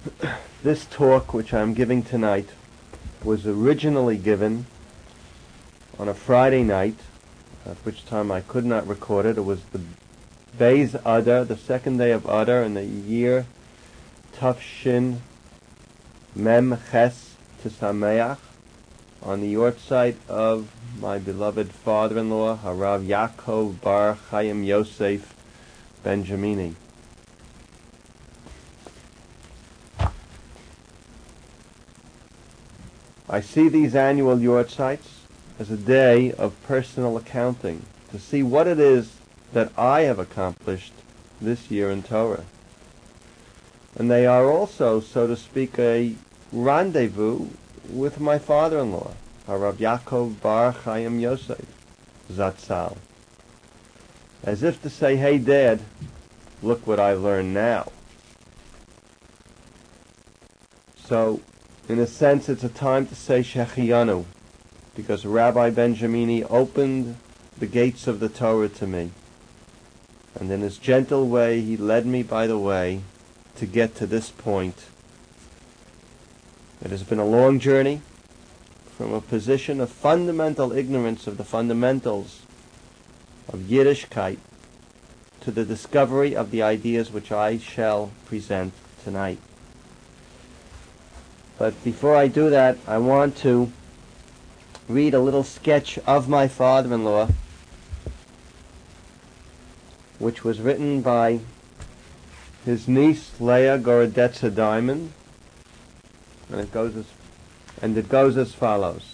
This talk, which I'm giving tonight, was originally given on a Friday night, at which time I could not record it. It was the Beis Adar, the second day of Adar, in the year Tafshin Mem Ches Tisameach, on the yortzeit of my beloved father-in-law, Harav Yaakov Bar Chaim Yosef Benjamini. I see these annual yortzeits as a day of personal accounting, to see what it is that I have accomplished this year in Torah. And they are also, so to speak, a rendezvous with my father-in-law, Harav Yaakov Bar Chaim Yosef Zatzal. As if to say, hey Dad, look what I learned now. So, in a sense, it's a time to say Shehecheyanu, because Rabbi Benjamini opened the gates of the Torah to me. And in his gentle way, he led me by the way to get to this point. It has been a long journey from a position of fundamental ignorance of the fundamentals of Yiddishkeit to the discovery of the ideas which I shall present tonight. But before I do that, I want to read a little sketch of my father-in-law, which was written by his niece Leah Gorodetza Diamond, and it goes as follows.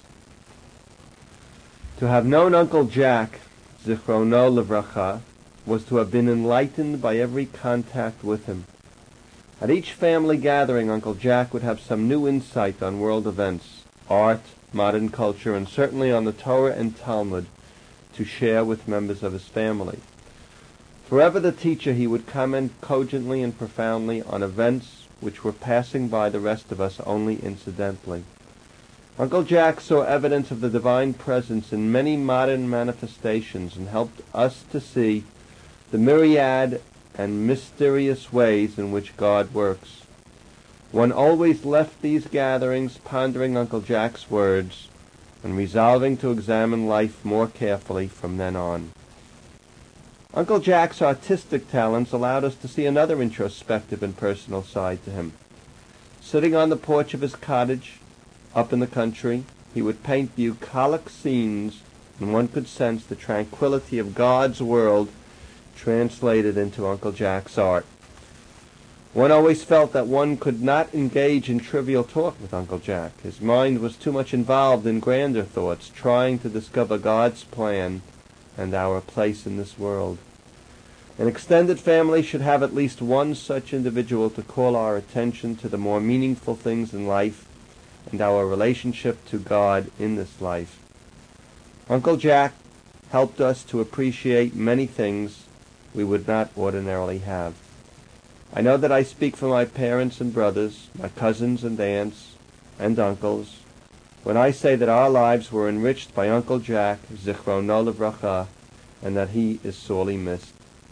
To have known Uncle Jack, Zichrono Livracha, was to have been enlightened by every contact with him. At each family gathering, Uncle Jack would have some new insight on world events, art, modern culture, and certainly on the Torah and Talmud to share with members of his family. Forever the teacher, he would comment cogently and profoundly on events which were passing by the rest of us only incidentally. Uncle Jack saw evidence of the divine presence in many modern manifestations and helped us to see the myriad and mysterious ways in which God works. One always left these gatherings pondering Uncle Jack's words and resolving to examine life more carefully from then on. Uncle Jack's artistic talents allowed us to see another introspective and personal side to him. Sitting on the porch of his cottage, up in the country, he would paint bucolic scenes, and one could sense the tranquility of God's world translated into Uncle Jack's art. One always felt that one could not engage in trivial talk with Uncle Jack. His mind was too much involved in grander thoughts, trying to discover God's plan and our place in this world. An extended family should have at least one such individual to call our attention to the more meaningful things in life and our relationship to God in this life. Uncle Jack helped us to appreciate many things we would not ordinarily have. I know that I speak for my parents and brothers, my cousins and aunts and uncles, when I say that our lives were enriched by Uncle Jack, Zichrono Livracha, and that he is sorely missed.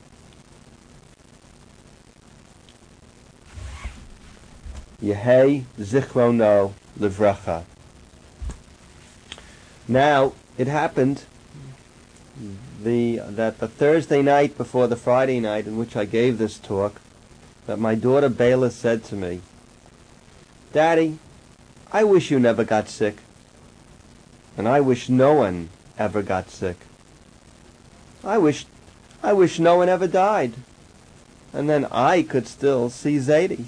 Yehei Zichrono Livracha. Now, it happened that the Thursday night before the Friday night in which I gave this talk, that my daughter Bela said to me, "Daddy, I wish you never got sick. And I wish no one ever got sick. I wish no one ever died. And then I could still see Zadie."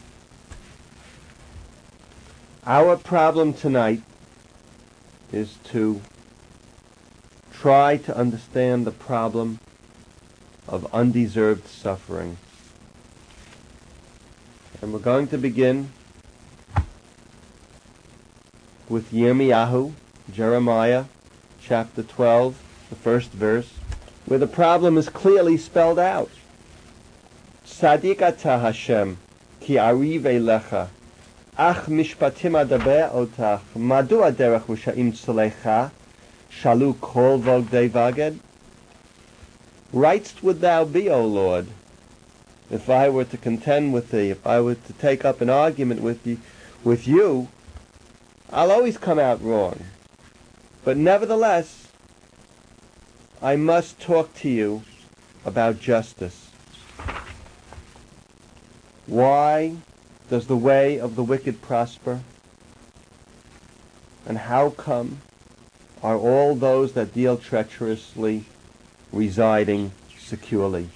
Our problem tonight is to try to understand the problem of undeserved suffering. And we're going to begin with Yirmiyahu, Jeremiah, chapter 12, the first verse, where the problem is clearly spelled out. Tzadik ata Hashem, ki ariv elecha, ach mishpatim adaber otach, madu aderech v'sha'im tzalecha, shalu kol vogdei vaged. Rightst would thou be, O Lord, if I were to contend with thee, if I were to take up an argument with you, I'll always come out wrong. But nevertheless, I must talk to you about justice. Why does the way of the wicked prosper? And how come are all those that deal treacherously residing securely?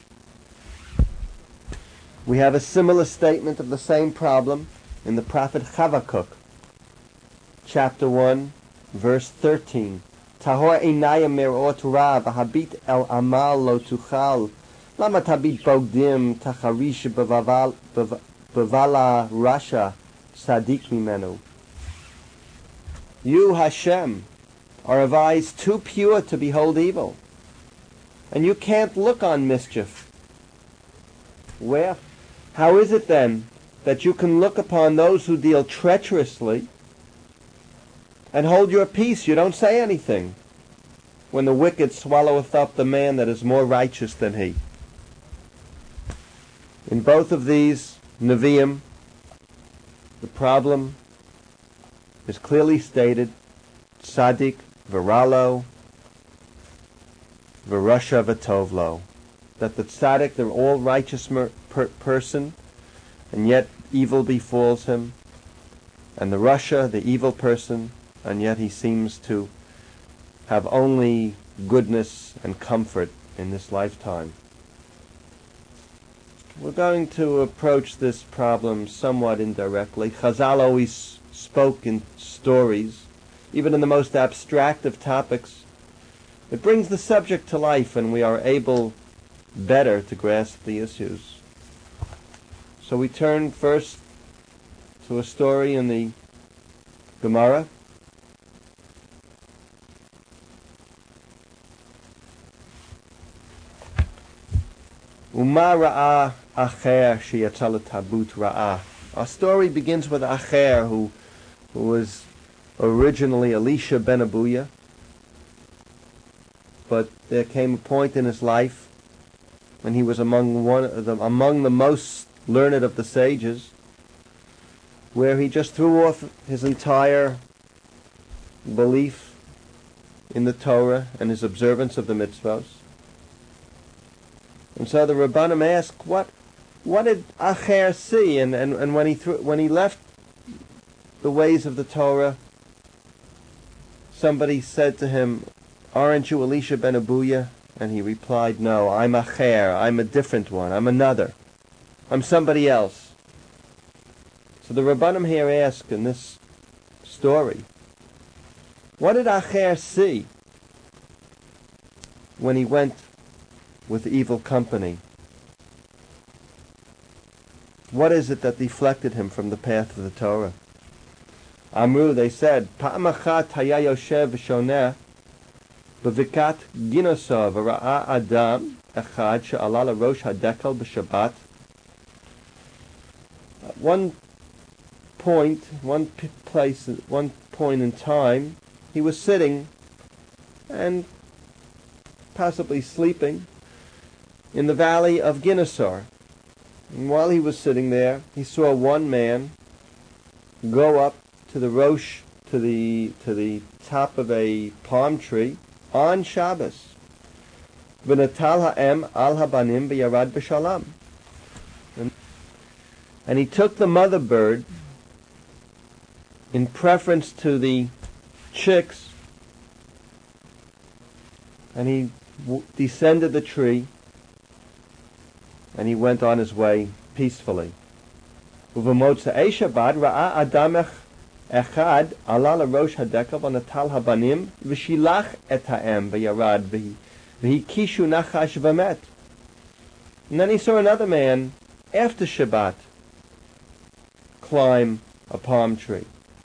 We have a similar statement of the same problem in the prophet Habakkuk, chapter 1, verse 13. Tahor einayim mer'ot ra v'habit el amal lo tuchal lama tabit bogdim tacharish bevala rasha sadik mimenu. You, Hashem, are of eyes too pure to behold evil, and you can't look on mischief. How is it then that you can look upon those who deal treacherously and hold your peace? You don't say anything when the wicked swalloweth up the man that is more righteous than he. In both of these Nevi'im, the problem is clearly stated: Tzaddik v'ralo, v'rasha v'tovlo. That the tzaddik, the all-righteous person, and yet evil befalls him, and the rasha, the evil person, and yet he seems to have only goodness and comfort in this lifetime. We're going to approach this problem somewhat indirectly. Chazal always spoke in stories, even in the most abstract of topics. It brings the subject to life, and we are able better to grasp the issues. So we turn first to a story in the Gemara. Uma ra'a acher sheyatza letabut ra'a. Our story begins with Acher, who was originally Elisha ben Abuya, but there came a point in his life when he was among the most learned of the sages, where he just threw off his entire belief in the Torah and his observance of the mitzvos. And so the Rabbanim ask, what did Acher see? And when he left the ways of the Torah, somebody said to him, "Aren't you Elisha ben Abuya?" And he replied, "No, I'm Acher. I'm a different one. I'm another. I'm somebody else." So the Rabbanim here ask in this story, what did Acher see when he went with evil company? What is it that deflected him from the path of the Torah? Amru, they said, Pa'am achat haya yoshev v'shoneh b'vikat ginosav v'ra'a adam echad she'ala l'rosh hadekel b'shabbat. At one point in time, he was sitting and possibly sleeping in the valley of Ginosar. And while he was sitting there, he saw one man go up to the rosh, to the top of a palm tree on Shabbos. V'natal ha'em al habanim v'yarad b'shalam. And he took the mother bird in preference to the chicks, and he descended the tree, and he went on his way peacefully. Uv'motzei Shabbat ra'a adam echad ala l'rosh hadekel v'natal habanim v'shilach et ha'em v'yarad v'hikishu nachash v'met. And then he saw another man after Shabbat climb a palm tree.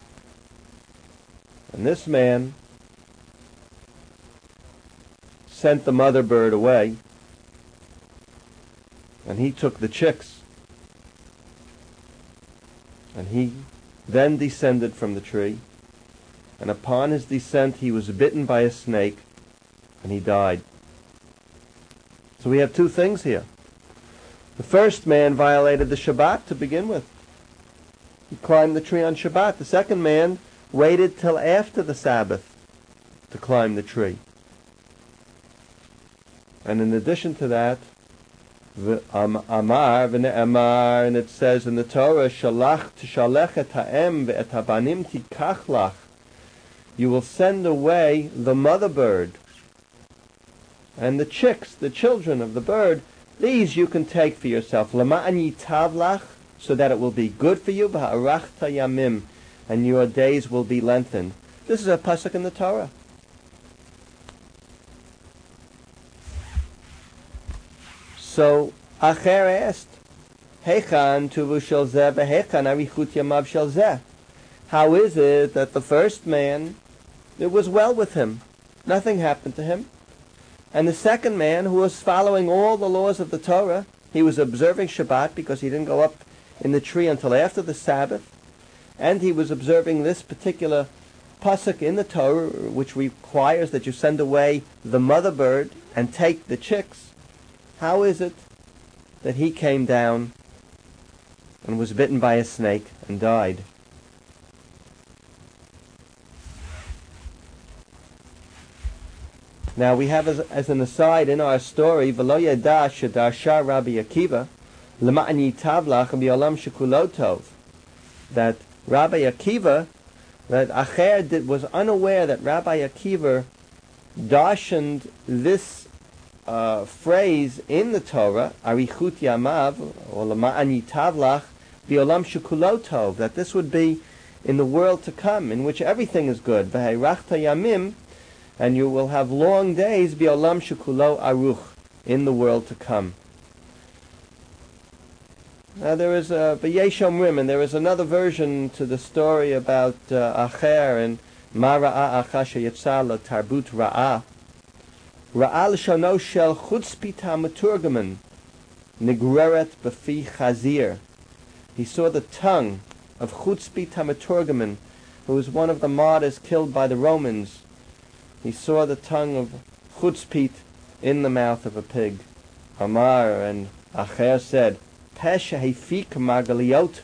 And this man sent the mother bird away, and he took the chicks. And he then descended from the tree, and upon his descent he was bitten by a snake, and he died. So we have two things here. The first man violated the Shabbat to begin with. He climbed the tree on Shabbat. The second man waited till after the Sabbath to climb the tree. And in addition to that, Amar v'ne'amar, and it says in the Torah, Shalach tishalech et ha'em ve'et habanim tikach lach. You will send away the mother bird and the chicks, the children of the bird. These you can take for yourself. Lama'an yitav lach, so that it will be good for you. V'ha'arachta yamim, and your days will be lengthened. This is a pasuk in the Torah. So Acher asked, Hechan tuvu shel zeh v'hechan arichut yamav shel zeh. How is it that the first man, it was well with him, nothing happened to him, and the second man, who was following all the laws of the Torah, he was observing Shabbat because he didn't go up in the tree until after the Sabbath, and he was observing this particular pasuk in the Torah, which requires that you send away the mother bird and take the chicks. How is it that he came down and was bitten by a snake and died? Now we have as an aside in our story, V'lo yada shedarsha Rabbi Akiva l'ma'an yitav lach b'olam shekulo tov, that Rabbi Akiva, that Acher was unaware that Rabbi Akiva darshaned this phrase in the Torah, Arichut Yamav, or L'ma'an Yitav Lach, B'olam Shekulo Tov, that this would be in the world to come, in which everything is good. V'heirachta Yamim, and you will have long days, B'olam Shekulo Aruch, in the world to come. Now there is B'yesh Omrim, and there is another version to the story about Acher and Ma Ra'a Acha Sheyetza La Tarbut Ra'a. Ra'al shano shel chutzpit ha'maturgaman nigreret b'fi chazir. He saw the tongue of Chutzpit ha'maturgaman, who was one of the martyrs killed by the Romans. He saw the tongue of Chutzpit in the mouth of a pig. Amar, and Acher said, Pesha hefik margaliot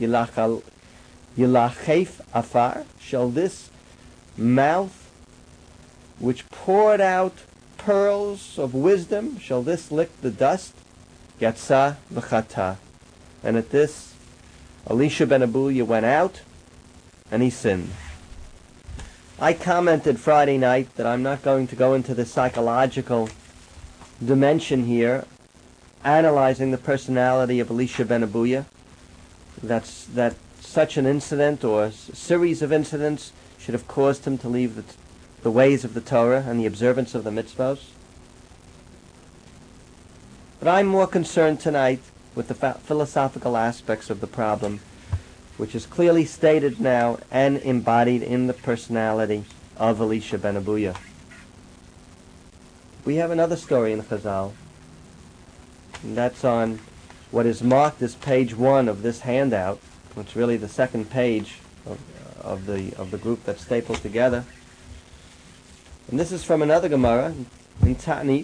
yilachef afar. Shall this mouth which poured out pearls of wisdom, shall this lick the dust? Yatsa v'chata. And at this, Elisha ben Abuya went out, and he sinned. I commented Friday night that I'm not going to go into the psychological dimension here, analyzing the personality of Elisha ben Abuya. That such an incident or a series of incidents should have caused him to leave the ways of the Torah and the observance of the mitzvos. But I'm more concerned tonight with the philosophical aspects of the problem, which is clearly stated now and embodied in the personality of Elisha ben Abuya. We have another story in Chazal, and that's on what is marked as page 1 of this handout, which is really the second page of the group that's stapled together. And this is from another Gemara in Ta'anit,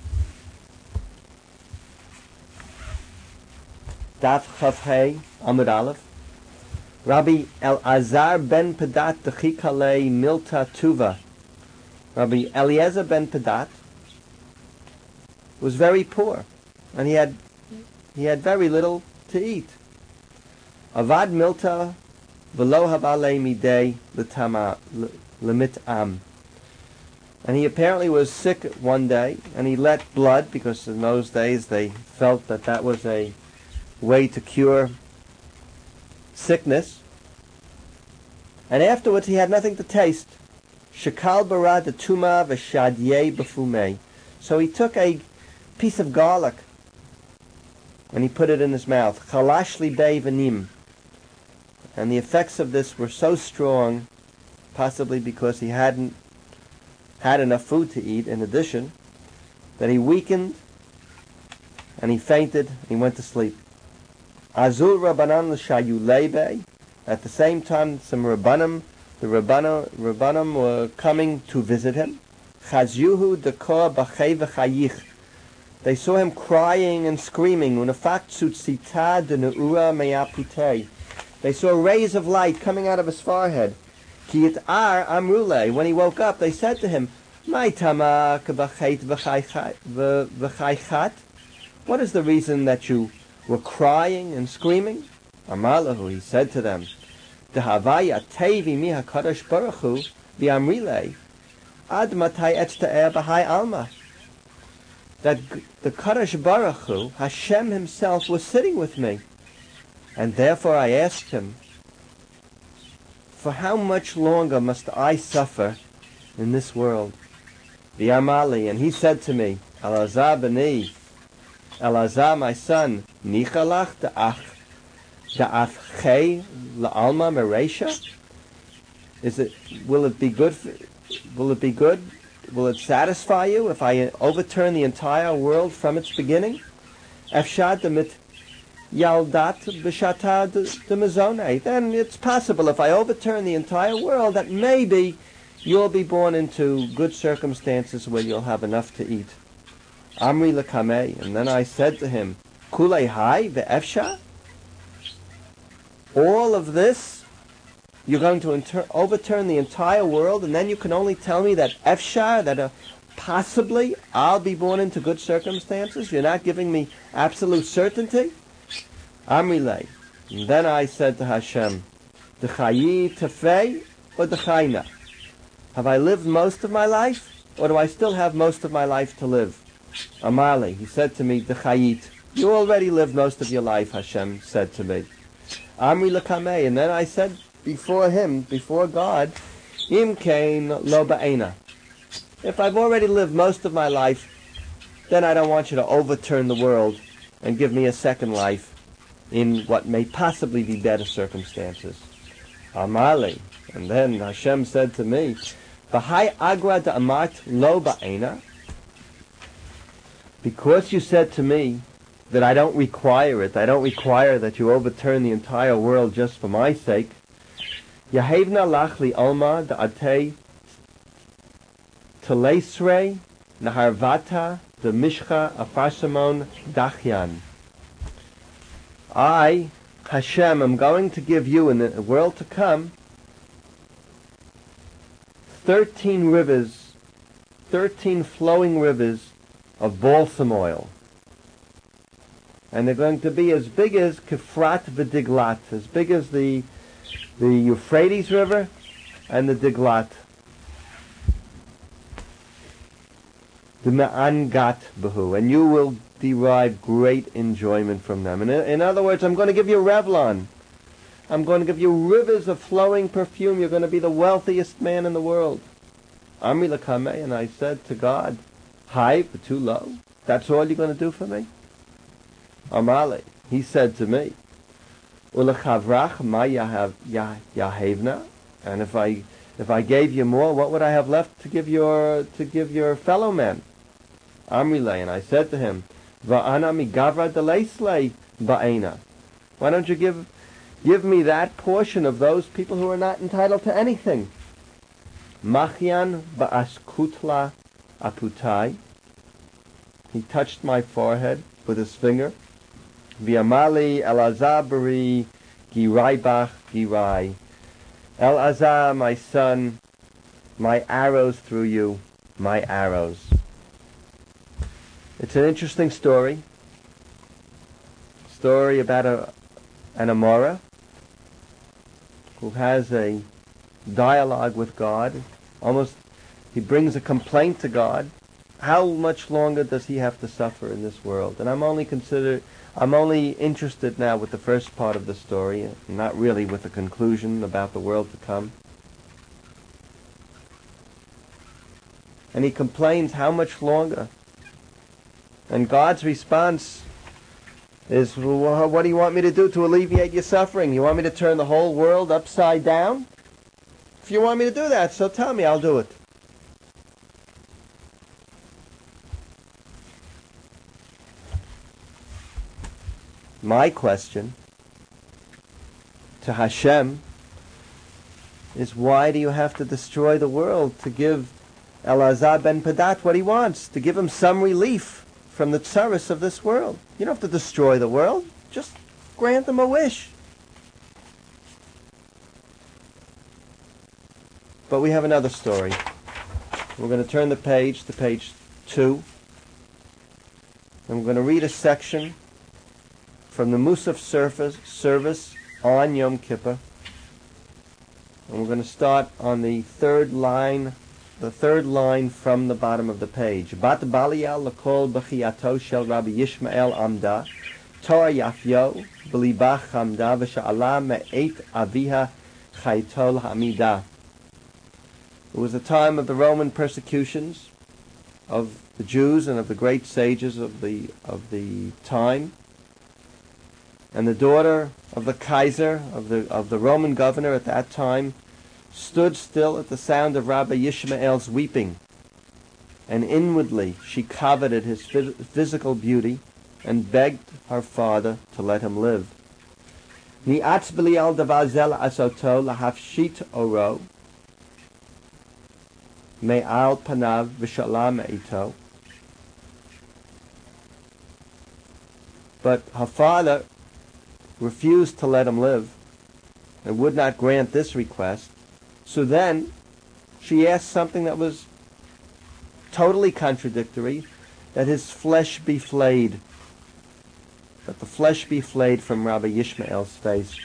Daf Chavhei Amud Aleph. Rabbi Elazar ben Pedat Dechikalei Milta Tuva. Rabbi Eliezer ben Pedat was very poor, and he had very little to eat. Avad Milta v'lo havale midei l'mit'am. And he apparently was sick one day, and he let blood, because in those days they felt that was a way to cure sickness. And afterwards he had nothing to taste. Shekal bara de tuma v'shadye b'fumei. So he took a piece of garlic and he put it in his mouth. Chalash libei v'nim. And the effects of this were so strong, possibly because he hadn't had enough food to eat in addition, that he weakened and he fainted and he went to sleep. Azul Rabbanan l'shayu lebe. At the same time, some Rabbanim were coming to visit him. Chazyuhu dekor b'chei v'chayich. They saw him crying and screaming. They saw rays of light coming out of his forehead. When he woke up, they said to him, what is the reason that you were crying and screaming? Amalahu, he said to them, that the Kadosh Baruch Hu, Hashem himself, was sitting with me. And therefore I asked him, for how much longer must I suffer in this world? The Amali, and he said to me, Elazar b'ni, Elazar my son, Nichalach da'afchei la'alma meresha? Will it be good? Will it satisfy you if I overturn the entire world from its beginning? Efshad demit yaldat b'shata demazone. Then it's possible if I overturn the entire world that maybe you'll be born into good circumstances where you'll have enough to eat. Amri lekameh, and then I said to him, Kulei hai ve'efsha? All of this, you're going to overturn the entire world, and then you can only tell me that efshar, that possibly I'll be born into good circumstances? You're not giving me absolute certainty? Amri le. And then I said to Hashem, D'chayi tefei or d'chayna? Have I lived most of my life, or do I still have most of my life to live? Amali, he said to me, D'chayit. You already lived most of your life, Hashem said to me. Amri lekameh, and then I said before him, before God, Im kain lo ba'ena. If I've already lived most of my life, then I don't want you to overturn the world and give me a second life in what may possibly be better circumstances. Amali, and then Hashem said to me, V'hai agra da'amart lo ba'ena. Because you said to me that I don't require it, I don't require that you overturn the entire world just for my sake. Yahevna lach li alma da'atei telesrei naharvata de mishcha afarsamon dachyan. I, Hashem, am going to give you in the world to come 13 rivers, 13 flowing rivers of balsam oil. And they're going to be as big as Kefrat v'Diglat, as big as the Euphrates River and the Diglat. The Ma'angat Bahu, and you will derive great enjoyment from them. And in other words, I'm going to give you Revlon. I'm going to give you rivers of flowing perfume. You're going to be the wealthiest man in the world. Amri l'kameh, and I said to God, Hi, for too low. That's all you're going to do for me? Amali, he said to me, Ulechavrach ma yahevna, and if I gave you more, what would I have left to give your fellow men? Amrile, and I said to him, Va'ana migavra deleslei ba'ena. Why don't you give me that portion of those people who are not entitled to anything? Machyan ba'askutla aputai. He touched my forehead with his finger. V'amali Elazar bari girai bach girai. Elazar, my son, my arrows through you, my arrows. It's an interesting story. Story about an Amora who has a dialogue with God. He brings a complaint to God. How much longer does he have to suffer in this world? And I'm only interested now with the first part of the story, not really with the conclusion about the world to come. And he complains, how much longer? And God's response is, well, what do you want me to do to alleviate your suffering? You want me to turn the whole world upside down? If you want me to do that, so tell me, I'll do it. My question to Hashem is, why do you have to destroy the world to give Elazar ben Padat what he wants, to give him some relief from the tsaris of this world. You don't have to destroy the world. Just grant them a wish. But we have another story. We're going to turn the page to page 2. And we're going to read a section from the Musaf service on Yom Kippur. And we're going to start on the third line from the bottom of the page. Bat Balial lakol b'chiyato shel Rabbi Yishmael amda, Torah yafyo b'libach hamda v'sha'ala me'et aviha chaytol ha'amida. It was the time of the Roman persecutions of the Jews and of the great sages of the time. And the daughter of the Kaiser, of the Roman governor at that time, stood still at the sound of Rabbi Yishmael's weeping. And inwardly she coveted his physical beauty and begged her father to let him live. Ni'atz b'li'al davar zel asoto lahafshit oro me'al panav v'shala me'ito. But her father refused to let him live and would not grant this request. So then she asked something that was totally contradictory, that his flesh be flayed, that the flesh be flayed from Rabbi Yishmael's face.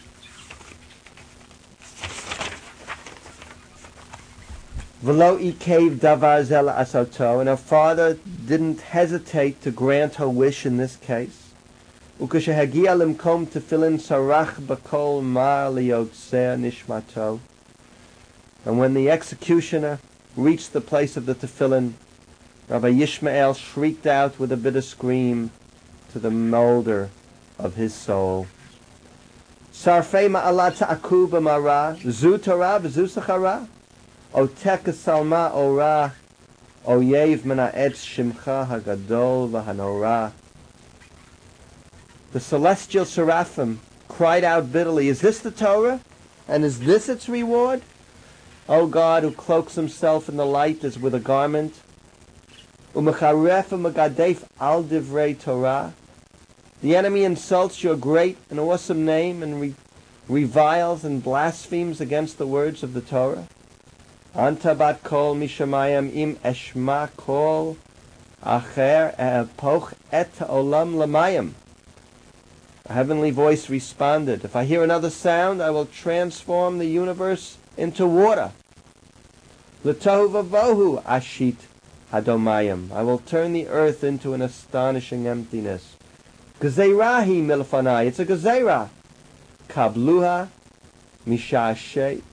V'lo ikev davar zel asoto, and her father didn't hesitate to grant her wish in this case. Ukeshehagia limkom tefillin sarach b'kol mar liyotzeh nishmato. And when the executioner reached the place of the tefillin, Rabbi Yishmael shrieked out with a bitter scream to the molder of his soul. Sarfei ma'alat ta'aku b'mara, zu Torah v'zu sachara, o teka salma ora, o yev mina etz shimcha hagadol v'hanora. The celestial seraphim cried out bitterly, is this the Torah? And is this its reward? O God, who cloaks himself in the light as with a garment, umecharef u'megadef al divrei Torah. The enemy insults your great and awesome name and reviles and blasphemes against the words of the Torah. Anta bat kol mishamayim im eshma kol acher epoch et olam lamayim. A heavenly voice responded, if I hear another sound, I will transform the universe into water. L'tohu vavohu ashit hadomayim. I will turn the earth into an astonishing emptiness. Gezeirahi milfanai. It's a gezerah. Kabluha misha'ashe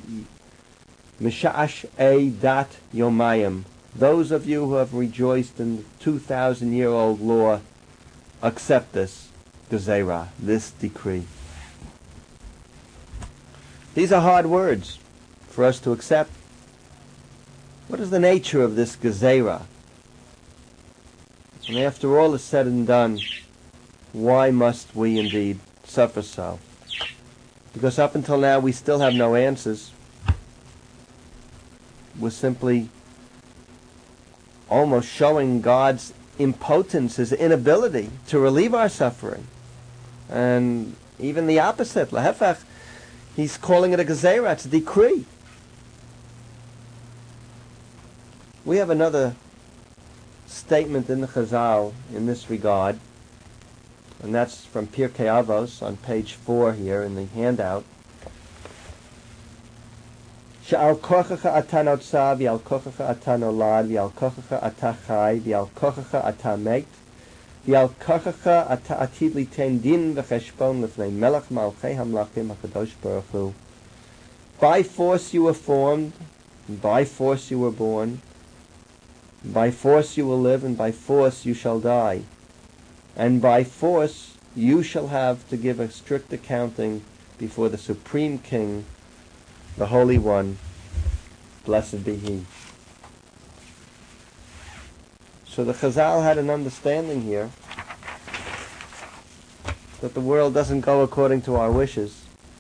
dat yomayim. Those of you who have rejoiced in the 2,000-year-old law, accept this gezerah, this decree. These are hard words for us to accept. What is the nature of this gezerah? And after all is said and done, why must we indeed suffer so? Because up until now we still have no answers. We're simply almost showing God's impotence, his inability to relieve our suffering. And even the opposite, lahefach, he's calling it a gezerah, it's a decree. We have another statement in the Chazal in this regard, and that's from Pirkei Avos on page 4 here in the handout. She'al kochacha ata notza, v'al kochacha ata nolad, v'al kochacha ata chai, v'al kochacha ata meit, v'al kochacha ata atid liten din v'cheshbon l'fnei melech malchei hamlachim hakadosh baruch hu. By force you were formed, and by force you were born. By force you will live, and by force you shall die. And by force you shall have to give a strict accounting before the Supreme King, the Holy One, blessed be He. So the Chazal had an understanding here that the world doesn't go according to our wishes,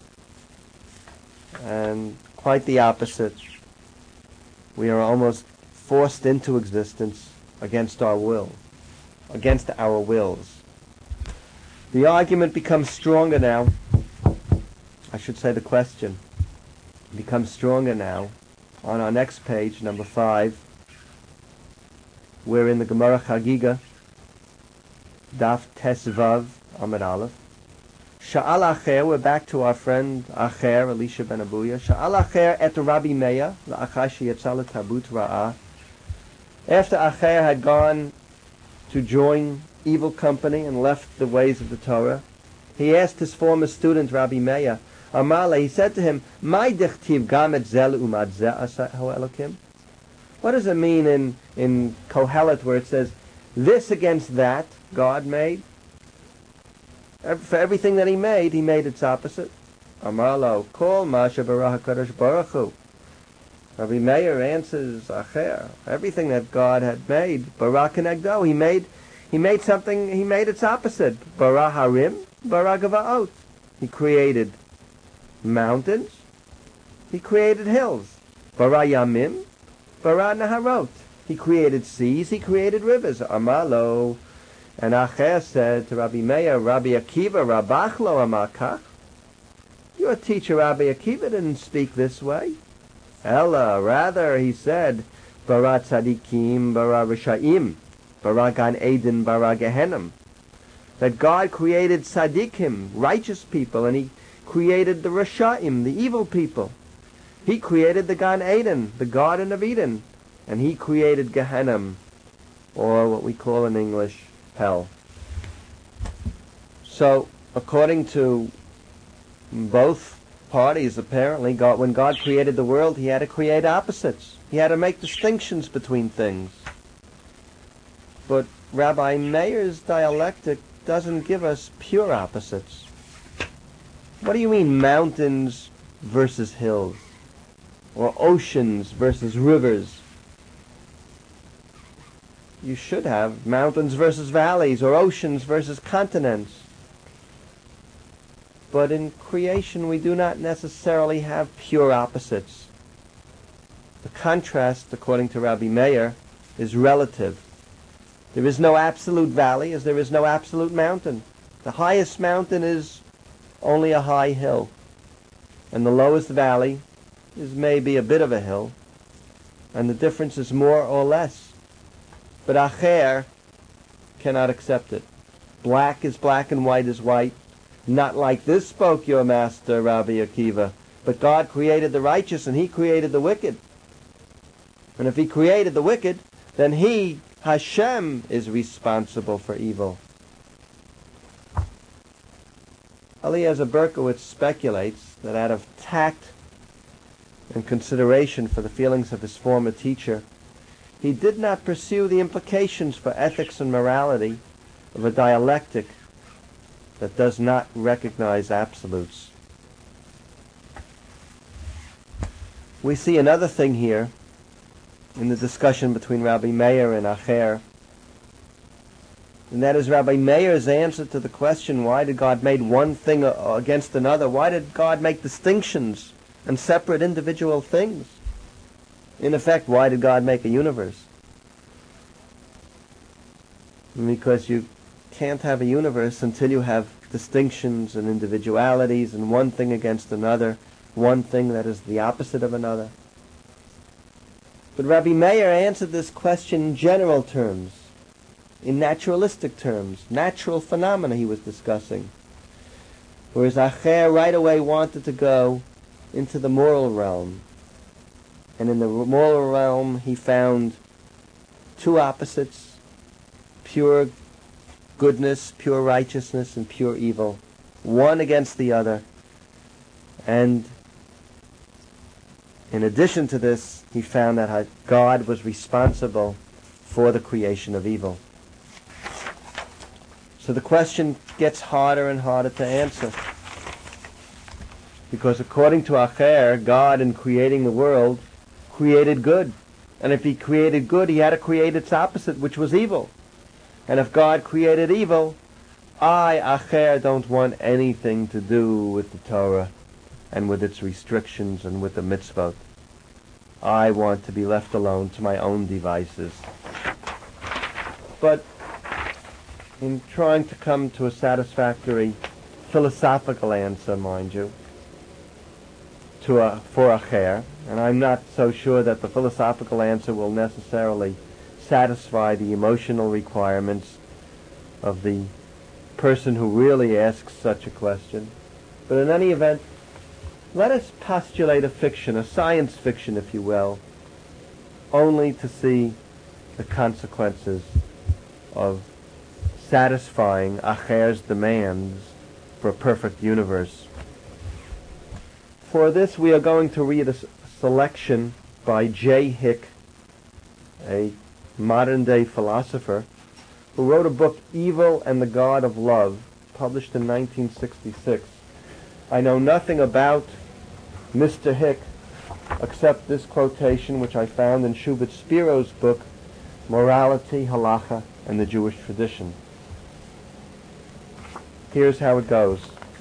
and quite the opposite. We are almost forced into existence against our will. against our wills. The argument becomes stronger now. I should say the question becomes stronger now. On our next page, number 5, we're in the Gemara Chagiga, Daf Tesvav, Amud Aleph. Sha'al Acher, we're back to our friend Acher, Elisha ben Abuya. Sha'al Acher et Rabbi Meir, la'achar sheyatza letabut ra'ah. After Acher had gone to join evil company and left the ways of the Torah, he asked his former student Rabbi Meir, Amale, he said to him, "My dichtiv gam et zel umad zeh asa Elokim." What does it mean in Kohelet where it says, "This against that God made"? For everything that he made its opposite. Amalo, kol masha barach HaKadosh Baruch Hu. Rabbi Meir answers, Acher, everything that God had made, bara kenegdo, he made something, he made its opposite. Bara harim, bara gavaot. He created mountains, he created hills. Bara yamim, bara naharot. He created seas, he created rivers. Amalo. And Acher said to Rabbi Meir, Rabbi Akiva, Rabach lo amar kach. Your teacher Rabbi Akiva didn't speak this way. Ella, rather, he said, bara tzadikim, bara rishaim, bara gan eden, bara gehenim. That God created tzadikim, righteous people, and he created the rishaim, the evil people. He created the Gan Eden, the Garden of Eden, and he created Gehenna, or what we call in English, hell. So, according to both parties, apparently, when God created the world, he had to create opposites. He had to make distinctions between things. But Rabbi Meir's dialectic doesn't give us pure opposites. What do you mean mountains versus hills? Or oceans versus rivers? You should have mountains versus valleys, or oceans versus continents. But in creation we do not necessarily have pure opposites. The contrast, according to Rabbi Meir, is relative. There is no absolute valley as there is no absolute mountain. The highest mountain is only a high hill, and the lowest valley is maybe a bit of a hill, and the difference is more or less. But Acher cannot accept it. Black is black and white is white. Not like this spoke your master, Rabbi Akiva. But God created the righteous and he created the wicked. And if he created the wicked, then he, Hashem, is responsible for evil. Eliezer Berkowitz speculates that out of tact and consideration for the feelings of his former teacher, he did not pursue the implications for ethics and morality of a dialectic that does not recognize absolutes. We see another thing here in the discussion between Rabbi Meir and Acher, and that is Rabbi Meir's answer to the question, why did God make one thing against another? Why did God make distinctions and separate individual things? In effect, why did God make a universe? Because you can't have a universe until you have distinctions and individualities and one thing against another, one thing that is the opposite of another. But Rabbi Meir answered this question in general terms, in naturalistic terms, natural phenomena he was discussing. Whereas Acher right away wanted to go into the moral realm. And in the moral realm he found two opposites, pure goodness, pure righteousness, and pure evil, one against the other. And in addition to this, he found that God was responsible for the creation of evil. So the question gets harder and harder to answer. Because according to Acher, God, in creating the world, created good. And if he created good, he had to create its opposite, which was evil. And if God created evil, I, Acher, don't want anything to do with the Torah and with its restrictions and with the mitzvot. I want to be left alone to my own devices. But in trying to come to a satisfactory philosophical answer, mind you, for Acher, and I'm not so sure that the philosophical answer will necessarily satisfy the emotional requirements of the person who really asks such a question. But in any event, let us postulate a fiction, a science fiction, if you will, only to see the consequences of satisfying Acher's demands for a perfect universe. For this, we are going to read a selection by J. Hick, a modern-day philosopher, who wrote a book, Evil and the God of Love, published in 1966. I know nothing about Mr. Hick except this quotation, which I found in Schubert Spiro's book, Morality, Halacha, and the Jewish Tradition. Here's how it goes.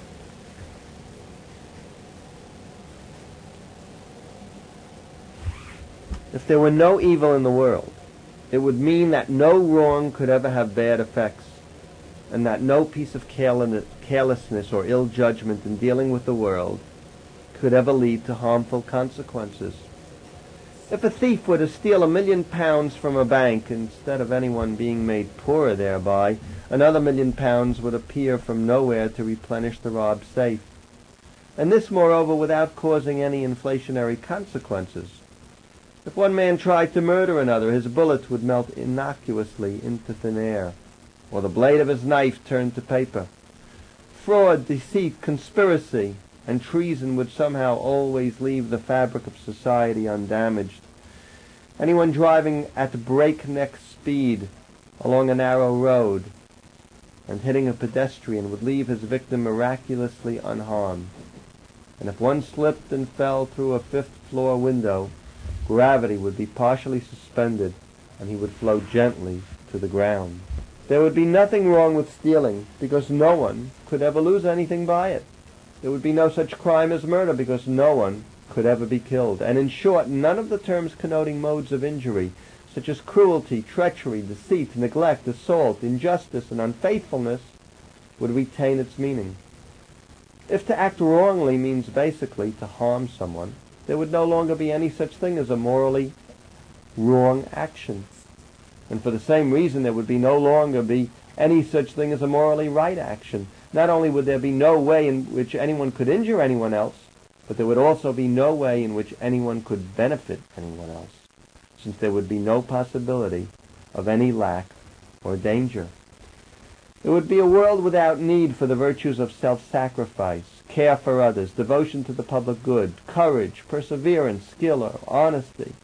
If there were no evil in the world, it would mean that no wrong could ever have bad effects, and that no piece of carelessness or ill judgment in dealing with the world could ever lead to harmful consequences. If a thief were to steal £1 million from a bank, instead of anyone being made poorer thereby, another £1 million would appear from nowhere to replenish the robbed safe. And this, moreover, without causing any inflationary consequences. If one man tried to murder another, his bullet would melt innocuously into thin air, or the blade of his knife turned to paper. Fraud, deceit, conspiracy, and treason would somehow always leave the fabric of society undamaged. Anyone driving at breakneck speed along a narrow road and hitting a pedestrian would leave his victim miraculously unharmed. And if one slipped and fell through a fifth-floor window, gravity would be partially suspended and he would float gently to the ground. There would be nothing wrong with stealing because no one could ever lose anything by it. There would be no such crime as murder because no one could ever be killed. And in short, none of the terms connoting modes of injury, such as cruelty, treachery, deceit, neglect, assault, injustice, and unfaithfulness, would retain its meaning. If to act wrongly means basically to harm someone, there would no longer be any such thing as a morally wrong action. And for the same reason, there would no longer be any such thing as a morally right action. Not only would there be no way in which anyone could injure anyone else, but there would also be no way in which anyone could benefit anyone else, since there would be no possibility of any lack or danger. It would be a world without need for the virtues of self-sacrifice, care for others, devotion to the public good, courage, perseverance, skill, or honesty.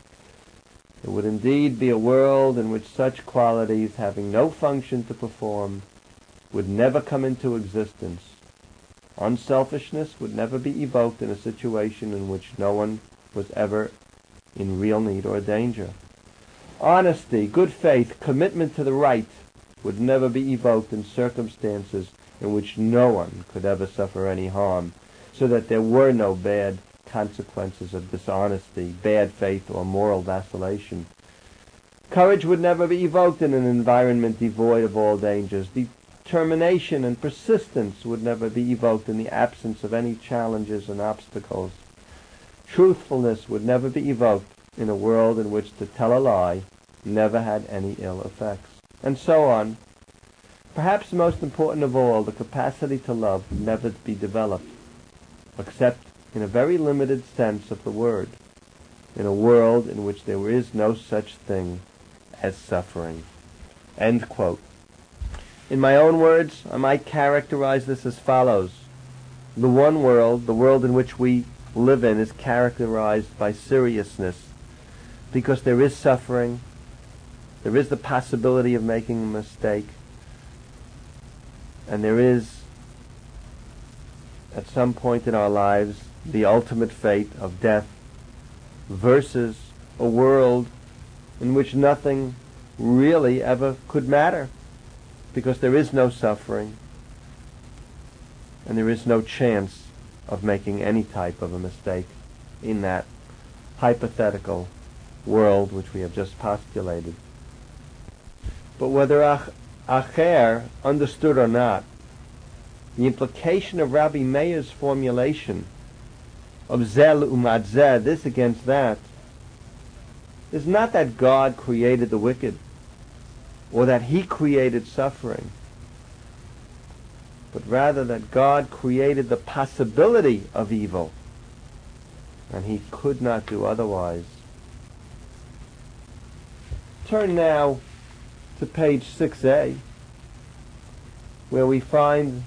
It would indeed be a world in which such qualities, having no function to perform, would never come into existence. Unselfishness would never be evoked in a situation in which no one was ever in real need or danger. Honesty, good faith, commitment to the right would never be evoked in circumstances in which no one could ever suffer any harm, so that there were no bad consequences of dishonesty, bad faith, or moral vacillation. Courage would never be evoked in an environment devoid of all dangers. Determination and persistence would never be evoked in the absence of any challenges and obstacles. Truthfulness would never be evoked in a world in which to tell a lie never had any ill effects. And so on. Perhaps most important of all, the capacity to love would never be developed, except in a very limited sense of the word, in a world in which there is no such thing as suffering. End quote. In my own words, I might characterize this as follows. The one world, the world in which we live in, is characterized by seriousness, because there is suffering, there is the possibility of making a mistake, and there is, at some point in our lives, the ultimate fate of death, versus a world in which nothing really ever could matter, because there is no suffering, and there is no chance of making any type of a mistake in that hypothetical world which we have just postulated. But whether Acher, understood or not, the implication of Rabbi Meir's formulation of Zel u'mat zeh, this against that, is not that God created the wicked, or that he created suffering, but rather that God created the possibility of evil, and he could not do otherwise. Turn now to page 6a, where we find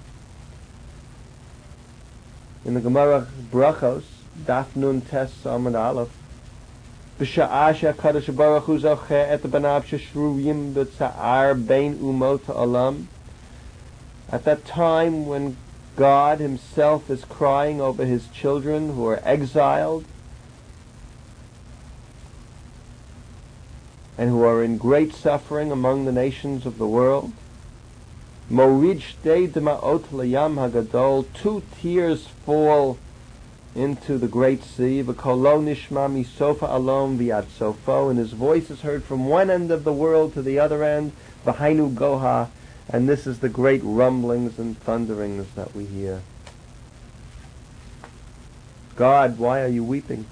in the Gemara Brachos, Daf Nun Tes Amud Aleph, B'sha'ah she'HaKadosh Baruch Hu zocheh et banav sheshruyim b'tza'ar bein umot ha'olam. At that time when God himself is crying over his children who are exiled and who are in great suffering among the nations of the world, Morid shtei dema'ot layam hagadol, 2 tears fall into the great sea, v'kolo nishma misofa alom v'ad sofo, and his voice is heard from one end of the world to the other end, v'hainu goha, and this is the great rumblings and thunderings that we hear. God, why are you weeping?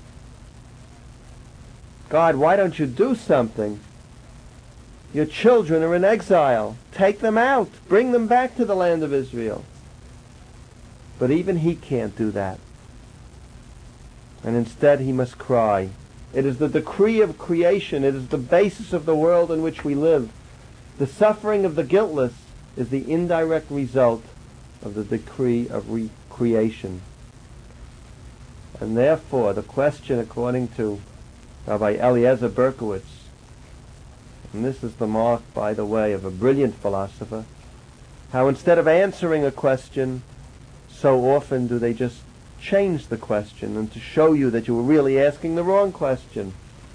God, why don't you do something? Your children are in exile. Take them out. Bring them back to the land of Israel. But even he can't do that. And instead he must cry. It is the decree of creation. It is the basis of the world in which we live. The suffering of the guiltless is the indirect result of the decree of recreation. And therefore, the question, according to Rabbi Eliezer Berkowitz, and this is the mark, by the way, of a brilliant philosopher, how instead of answering a question, so often do they just change the question, and to show you that you were really asking the wrong question.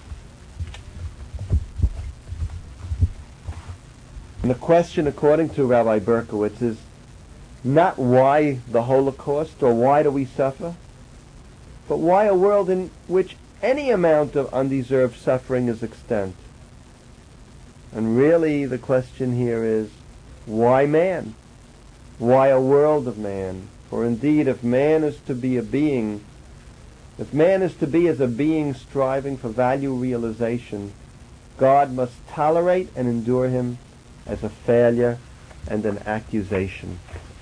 And the question, according to Rabbi Berkowitz, is not why the Holocaust or why do we suffer, but why a world in which any amount of undeserved suffering is extant. And really the question here is, why man? Why a world of man? For indeed, if man is to be a being, if man is to be as a being striving for value realization, God must tolerate and endure him as a failure and an accusation.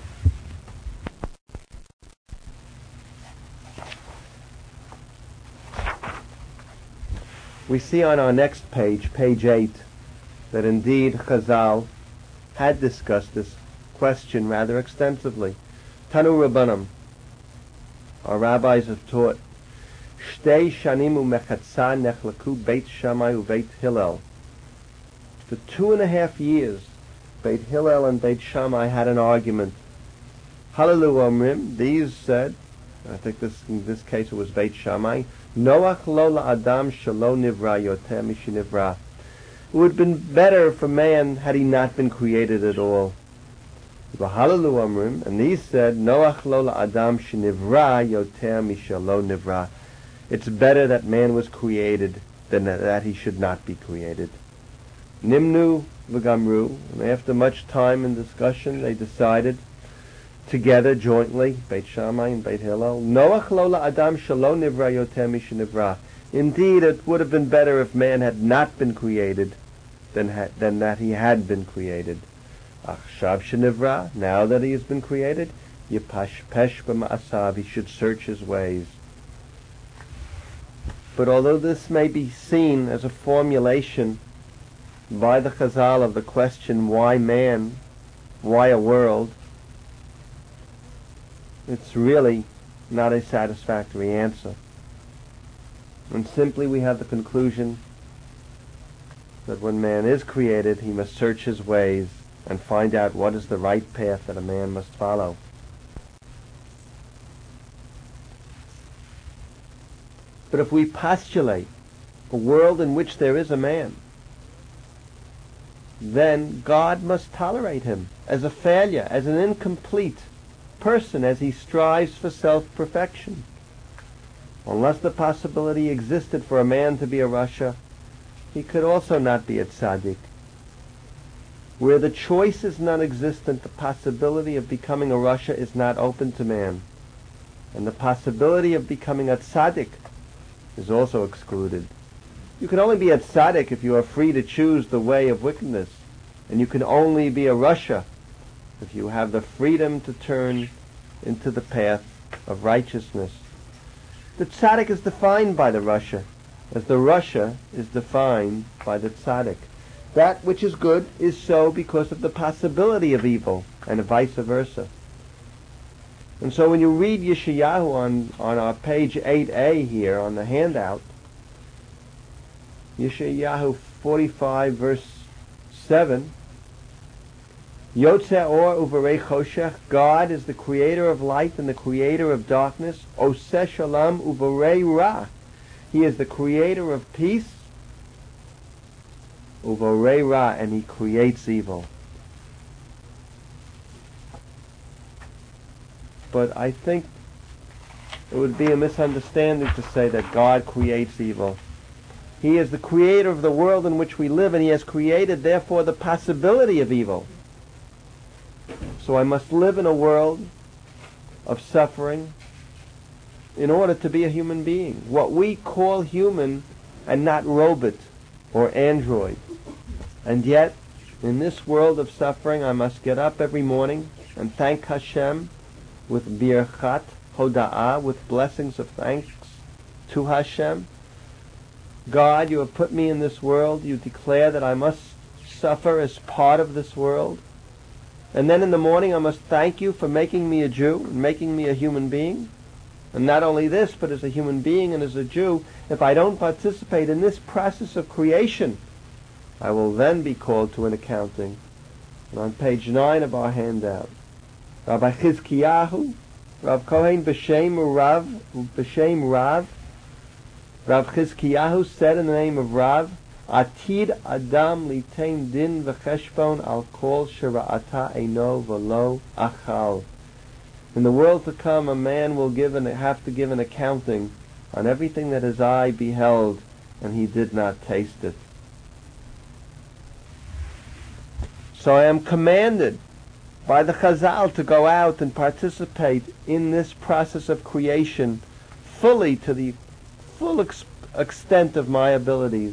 We see on our next page, page 8, that indeed Chazal had discussed this question rather extensively. Tanu Rabbanim, our rabbis have taught, Shtei shanim u'mechatza nechlaku Beit Shammai u'Beit Hillel. For 2.5 years, Beit Hillel and Beit Shammai had an argument. Halalu Omrim, these said, I think in this case it was Beit Shammai, Noach lo la'adam shelo nivra yoter mishinivra. It would have been better for man had he not been created at all. V'halalu Omrim, and these said, Noach lo la'adam shenivra yoter mishelo nivra. It's better that man was created than that he should not be created. Nimnu v'gamru, and after much time and discussion, they decided together, jointly, Beit Shammai and Beit Hillel, Noach lo la'adam shelo nivra yoter mishenivra. Indeed, it would have been better if man had not been created than that he had been created. Achshav shenivra, now that he has been created, yipashpesh b'ma'asav, he should search his ways. But although this may be seen as a formulation by the Chazal of the question, why man, why a world, it's really not a satisfactory answer. And simply we have the conclusion that when man is created, he must search his ways and find out what is the right path that a man must follow. But if we postulate a world in which there is a man, then God must tolerate him as a failure, as an incomplete person, as he strives for self-perfection. Unless the possibility existed for a man to be a rasha, he could also not be a tzaddik. Where the choice is non-existent, the possibility of becoming a Rasha is not open to man. And the possibility of becoming a tzaddik is also excluded. You can only be a tzaddik if you are free to choose the way of wickedness. And you can only be a Rasha if you have the freedom to turn into the path of righteousness. The tzaddik is defined by the Rasha, as the Rasha is defined by the tzaddik. That which is good is so because of the possibility of evil, and vice versa. And so when you read Yeshayahu on our page 8a here on the handout, Yeshayahu 45 verse 7, Yotzeh or uvarei choshech, God is the creator of light and the creator of darkness. Oseh shalom uvarei ra, He is the creator of peace. Uvarei ra, and He creates evil. But I think it would be a misunderstanding to say that God creates evil. He is the creator of the world in which we live, and He has created, therefore, the possibility of evil. So I must live in a world of suffering in order to be a human being. What we call human and not robot or android. And yet, in this world of suffering, I must get up every morning and thank Hashem with birchat hoda'ah, with blessings of thanks to Hashem. God, You have put me in this world. You declare that I must suffer as part of this world. And then in the morning I must thank You for making me a Jew and making me a human being. And not only this, but as a human being and as a Jew, if I don't participate in this process of creation, I will then be called to an accounting. And on page 9 of our handout, Rabbi Chizkiyahu, Rav Kohen B'Shem Rav, Rav Chizkiyahu said in the name of Rav, Atid Adam litain din v'cheshbon al kol shera'ata eino v'lo achal. In the world to come, a man will have to give an accounting on everything that his eye beheld, and he did not taste it. So I am commanded by the Chazal to go out and participate in this process of creation fully to the full extent of my abilities.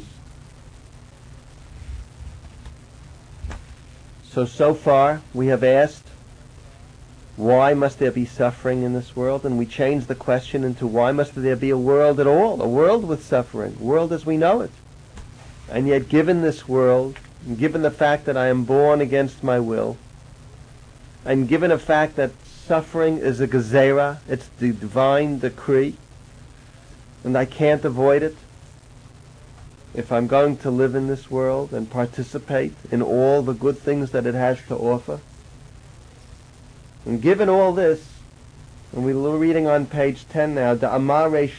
So far we have asked, why must there be suffering in this world? And we changed the question into, why must there be a world at all? A world with suffering, a world as we know it. And yet given this world, and given the fact that I am born against my will, and given the fact that suffering is a gezerah, it's the divine decree, and I can't avoid it, if I'm going to live in this world and participate in all the good things that it has to offer. And given all this, and we're reading on page 10 now, the Amar Reish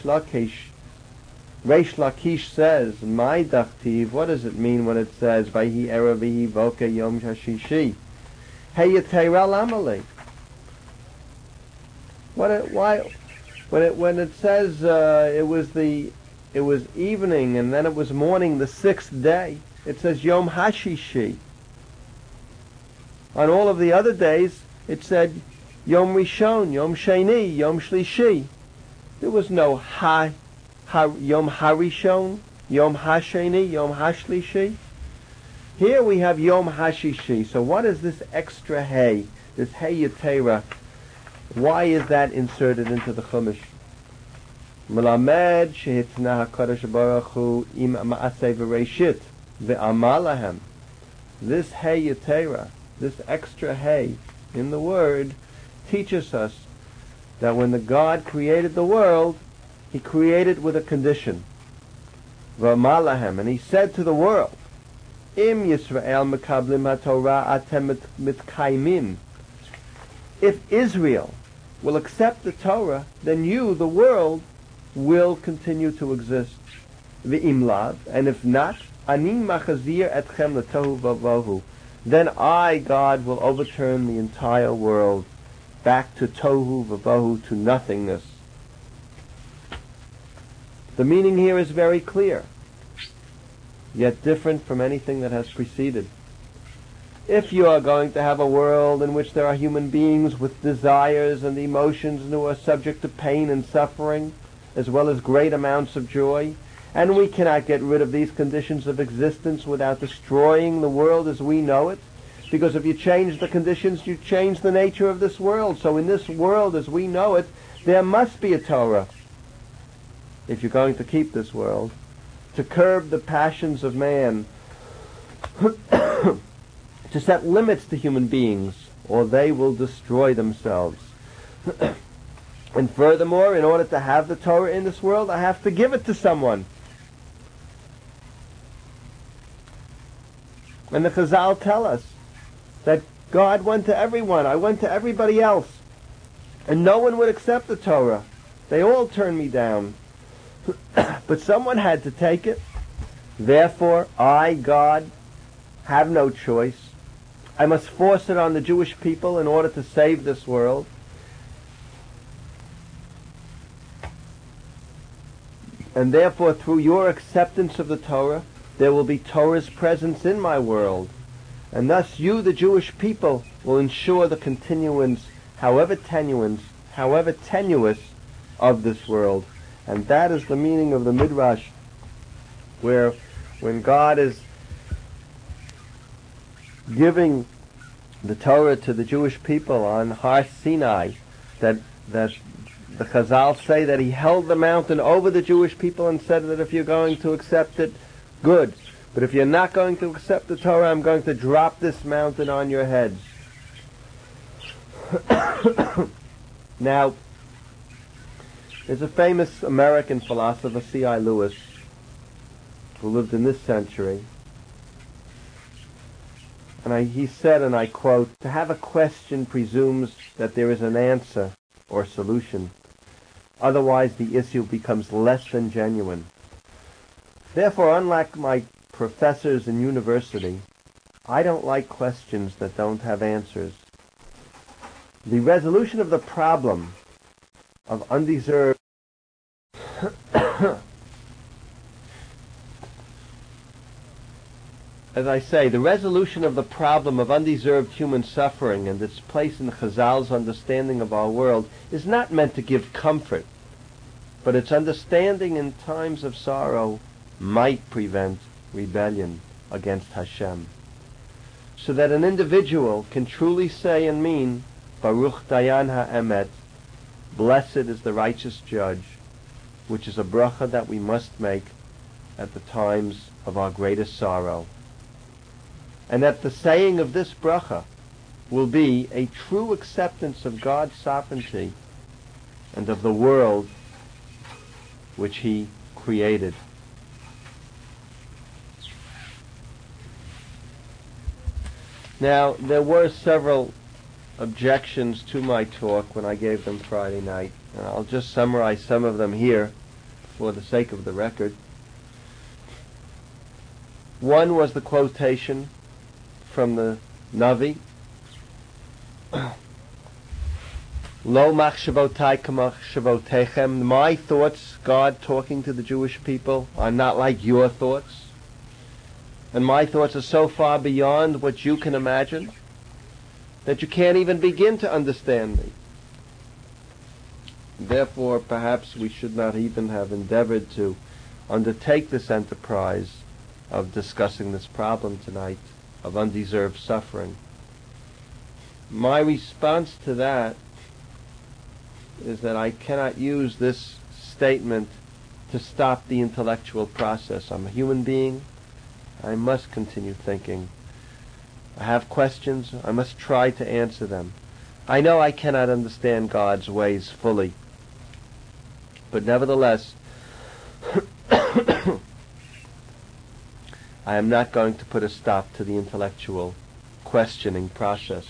Lakish says, my dachtiv, what does it mean when it says, Vayhi Erev Vayhi Voka Yom Hashishi? Hey Yetera Lamale. When it says it was evening and then it was morning the sixth day, it says Yom Hashishi. On all of the other days, it said Yom Rishon, Yom Sheni, Yom Shlishi. There was no Yom Harishon, Yom Hasheni, Yom Hashlishi. Here we have Yom Hashishi. So what is this extra hay, this hay yetera? Why is that inserted into the Chumash? Melamed shehitna HaKadosh Baruch Hu im ma'aseh v'reishit ve'amar lahem. This hay yetera, this extra hay in the Word, teaches us that when the God created the world, He created with a condition. Ve'amar lahem, and He said to the world, Im Yisrael mekablim haTorah atem mitkaymin. If Israel will accept the Torah, then you, the world, will continue to exist. V'im lav, and if not, ani machazir etchem letohu vavohu. Then I, God, will overturn the entire world back to tohu vavohu, to nothingness. The meaning here is very clear, yet different from anything that has preceded. If you are going to have a world in which there are human beings with desires and emotions and who are subject to pain and suffering, as well as great amounts of joy, and we cannot get rid of these conditions of existence without destroying the world as we know it, because if you change the conditions, you change the nature of this world. So in this world as we know it, there must be a Torah, if you're going to keep this world, to curb the passions of man, to set limits to human beings, or they will destroy themselves. And furthermore, in order to have the Torah in this world, I have to give it to someone. And the Chazal tell us that God went to everyone. I went to everybody else. And no one would accept the Torah. They all turned me down. But someone had to take it. Therefore, I, God, have no choice. I must force it on the Jewish people in order to save this world. And therefore, through your acceptance of the Torah, there will be Torah's presence in my world. And thus you, the Jewish people, will ensure the continuance, however tenuous, of this world. And that is the meaning of the Midrash, where when God is giving the Torah to the Jewish people on Har Sinai, that the Chazal say that he held the mountain over the Jewish people and said that if you're going to accept it, good. But if you're not going to accept the Torah, I'm going to drop this mountain on your heads. Now, there's a famous American philosopher, C.I. Lewis, who lived in this century. And he said, and I quote, "To have a question presumes that there is an answer or solution. Otherwise, the issue becomes less than genuine. Therefore, unlike my professors in university, I don't like questions that don't have answers. The resolution of the problem of undeserved as I say, the resolution of the problem of undeserved human suffering and its place in Chazal's understanding of our world is not meant to give comfort, but its understanding in times of sorrow might prevent rebellion against Hashem, so that an individual can truly say and mean, Baruch Dayan HaEmet, blessed is the righteous judge, which is a bracha that we must make at the times of our greatest sorrow. And that the saying of this bracha will be a true acceptance of God's sovereignty and of the world which He created." Now, there were several objections to my talk when I gave them Friday night, and I'll just summarize some of them here for the sake of the record. One was the quotation from the Navi, Lo machshavotai kamachshavotechem. My thoughts, God talking to the Jewish people, are not like your thoughts. And my thoughts are so far beyond what you can imagine that you can't even begin to understand me. Therefore, perhaps we should not even have endeavored to undertake this enterprise of discussing this problem tonight of undeserved suffering. My response to that is that I cannot use this statement to stop the intellectual process. I'm a human being. I must continue thinking. I have questions. I must try to answer them. I know I cannot understand God's ways fully, but nevertheless, I am not going to put a stop to the intellectual questioning process.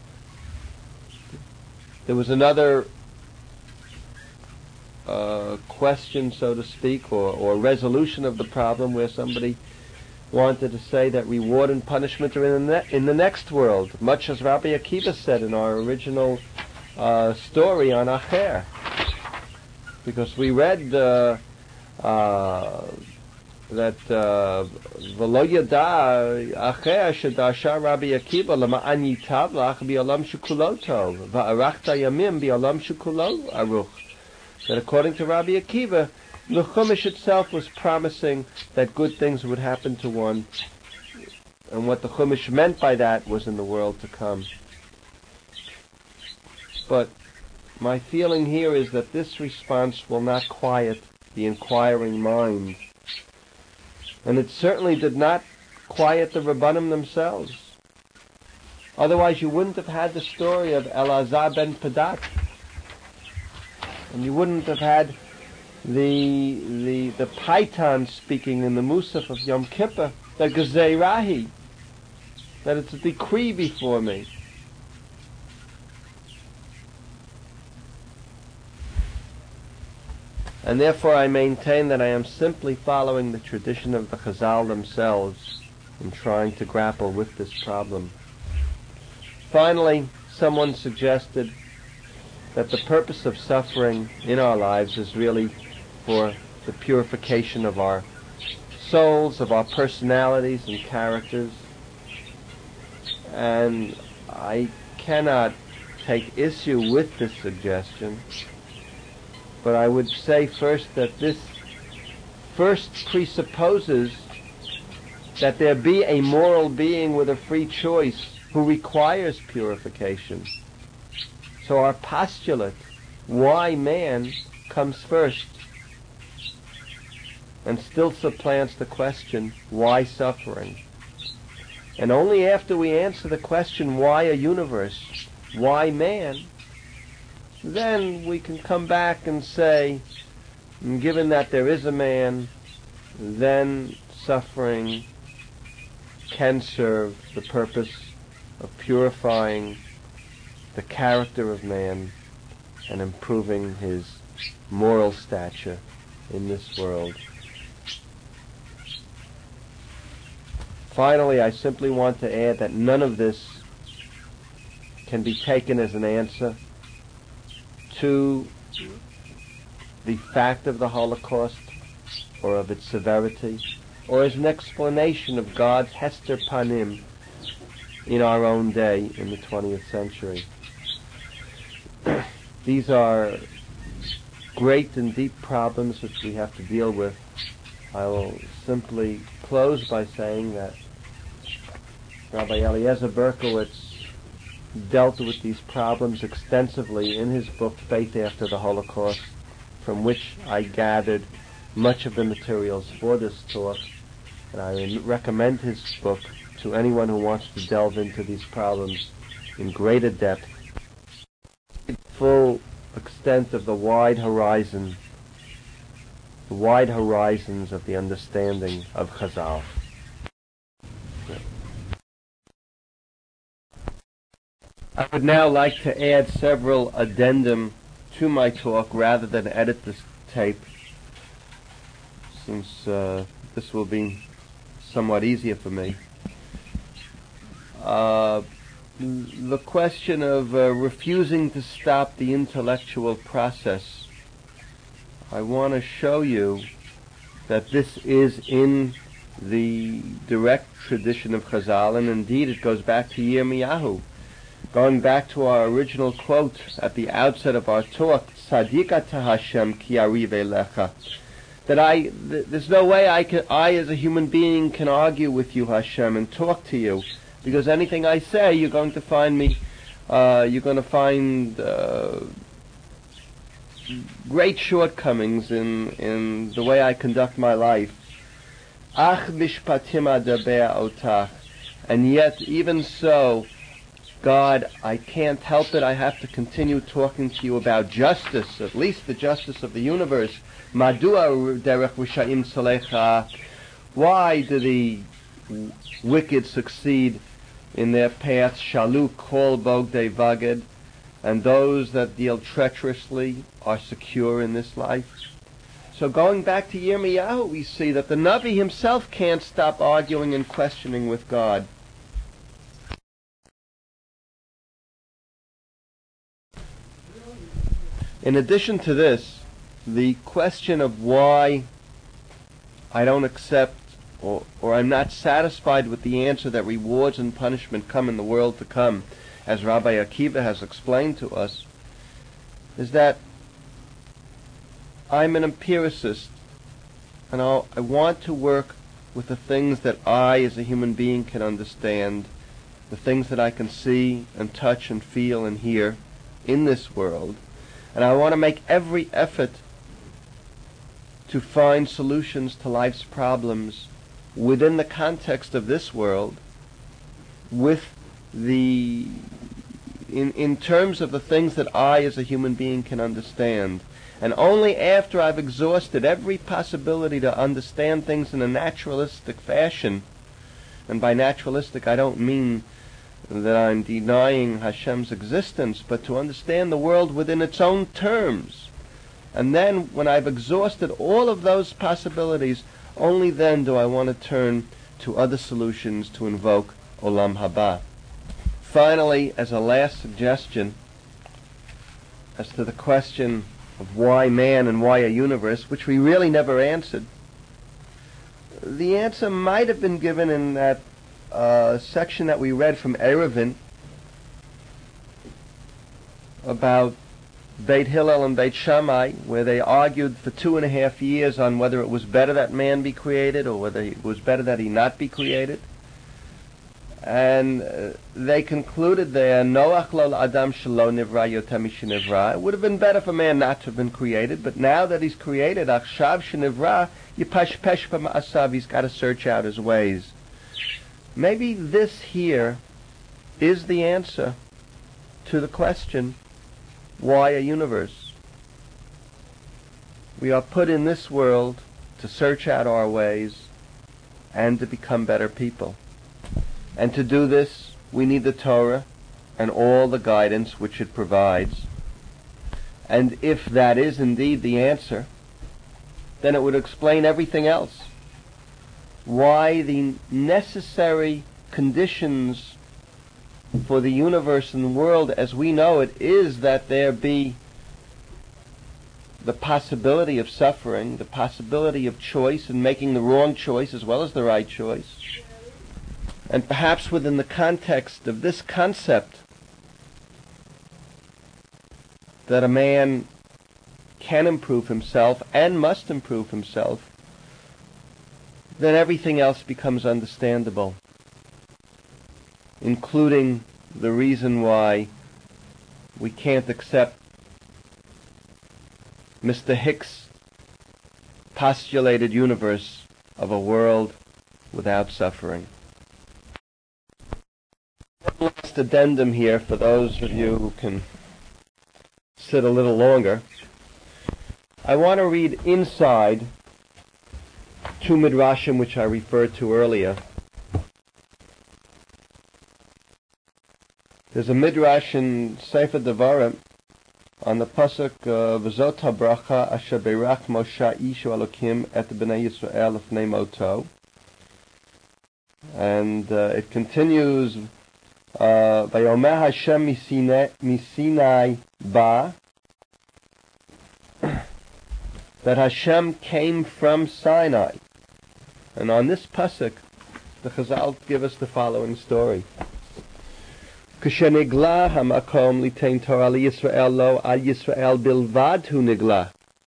There was another question, so to speak, or resolution of the problem where somebody wanted to say that reward and punishment are in the next world, much as Rabbi Akiva said in our original story on Acher. Because we read that v'lo yada acher shedasha Rabbi Akiva lema'an yitav lach bi'olam shekulo tov va'arachta yamim bi'olam shekulo aruch. That according to Rabbi Akiva, the Chumash itself was promising that good things would happen to one, and what the Chumash meant by that was in the world to come. But my feeling here is that this response will not quiet the inquiring mind. And it certainly did not quiet the Rabbanim themselves. Otherwise you wouldn't have had the story of Elazar ben Padat. And you wouldn't have had the Paitan speaking in the Musaf of Yom Kippur, the Gezeirahi, that it's a decree before me. And therefore I maintain that I am simply following the tradition of the Chazal themselves in trying to grapple with this problem. Finally, someone suggested that the purpose of suffering in our lives is really for the purification of our souls, of our personalities and characters. And I cannot take issue with this suggestion. But I would say first that this first presupposes that there be a moral being with a free choice who requires purification. So our postulate, why man, comes first, and still supplants the question, why suffering? And only after we answer the question, why a universe, why man, then we can come back and say, given that there is a man, then suffering can serve the purpose of purifying the character of man and improving his moral stature in this world. Finally, I simply want to add that none of this can be taken as an answer to the fact of the Holocaust or of its severity, or as an explanation of God's Hester Panim in our own day in the 20th century. These are great and deep problems which we have to deal with. I will simply close by saying that Rabbi Eliezer Berkowitz dealt with these problems extensively in his book Faith After the Holocaust, from which I gathered much of the materials for this talk, and I recommend his book to anyone who wants to delve into these problems in greater depth, full extent of the wide horizons of the understanding of Chazal. I would now like to add several addendum to my talk rather than edit this tape, since this will be somewhat easier for me. The question of refusing to stop the intellectual process. I want to show you that this is in the direct tradition of Chazal, and indeed it goes back to Yirmiyahu. Going back to our original quote at the outset of our talk, Tzadikata Hashem ki arive lecha, that there's no way I as a human being can argue with you, Hashem, and talk to you, because anything I say, you're going to find great shortcomings in the way I conduct my life. Ach mishpatim adaber otach, and yet even so, God, I can't help it. I have to continue talking to you about justice, at least the justice of the universe. Madua derech rishaim salecha. Why do the wicked succeed in their paths? Shalu kol bogdei vaged, and those that deal treacherously are secure in this life. So going back to Yirmiyahu, we see that the Navi himself can't stop arguing and questioning with God. In addition to this, the question of why I don't accept or I'm not satisfied with the answer that rewards and punishment come in the world to come, as Rabbi Akiva has explained to us, is that I'm an empiricist, and I want to work with the things that I as a human being can understand, the things that I can see and touch and feel and hear in this world, and I want to make every effort to find solutions to life's problems within the context of this world, with in terms of the things that I as a human being can understand. And only after I've exhausted every possibility to understand things in a naturalistic fashion, and by naturalistic I don't mean that I'm denying Hashem's existence, but to understand the world within its own terms. And then, when I've exhausted all of those possibilities, only then do I want to turn to other solutions to invoke Olam Haba. Finally, as a last suggestion, as to the question of why man and why a universe, which we really never answered, the answer might have been given in that section that we read from Eruvin about Beit Hillel and Beit Shammai, where they argued for 2.5 years on whether it was better that man be created or whether it was better that he not be created. And they concluded there, Noach lo Adam shelo nivra yoter mishenivra. It would have been better for man not to have been created, but now that he's created, achshav shenivra, yipashpesh b'ma'asav, he's got to search out his ways. Maybe this here is the answer to the question, why a universe? We are put in this world to search out our ways and to become better people. And to do this, we need the Torah and all the guidance which it provides. And if that is indeed the answer, then it would explain everything else. Why the necessary conditions for the universe and the world as we know it is that there be the possibility of suffering, the possibility of choice and making the wrong choice as well as the right choice. And perhaps within the context of this concept that a man can improve himself and must improve himself, then everything else becomes understandable, including the reason why we can't accept Mr. Hicks' postulated universe of a world without suffering. One last addendum here for those of you who can sit a little longer. I want to read inside two midrashim which I referred to earlier. There's a midrash in Sefer Devarim on the pasuk V'zot habracha asher beirach Moshe ishu Elokim et bnei Yisrael lefnei moto, and it continues Vayomer Hashem misinai ba, that Hashem came from Sinai. And on this pasuk, the Chazal give us the following story. Kshenigla hamakom litein Torah liyisrael lo al Yisrael bilvad hu nigla,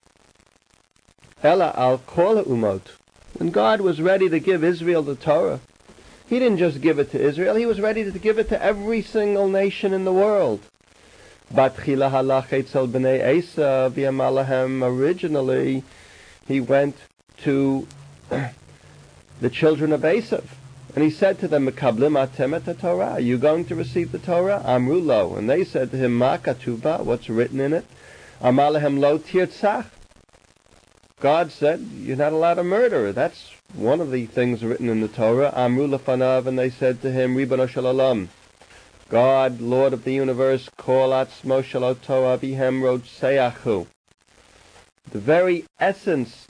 ela al kol umot. When God was ready to give Israel the Torah, He didn't just give it to Israel, He was ready to give it to every single nation in the world. Batchila halach etzel b'nei Esav v'yamalahem. Originally, He went to the children of Esav, and He said to them, Mekablim atem et Torah, are you going to receive the Torah? Amru lo, and they said to him, Ma katuva, what's written in it? Amalahem lo tirtzach. God said, you're not allowed to murder. That's one of the things written in the Torah. Amru lefanav, and they said to him, Ribbono shel olam, God, Lord of the universe, kol atzmo shel oto avihem rotzeachu. The very essence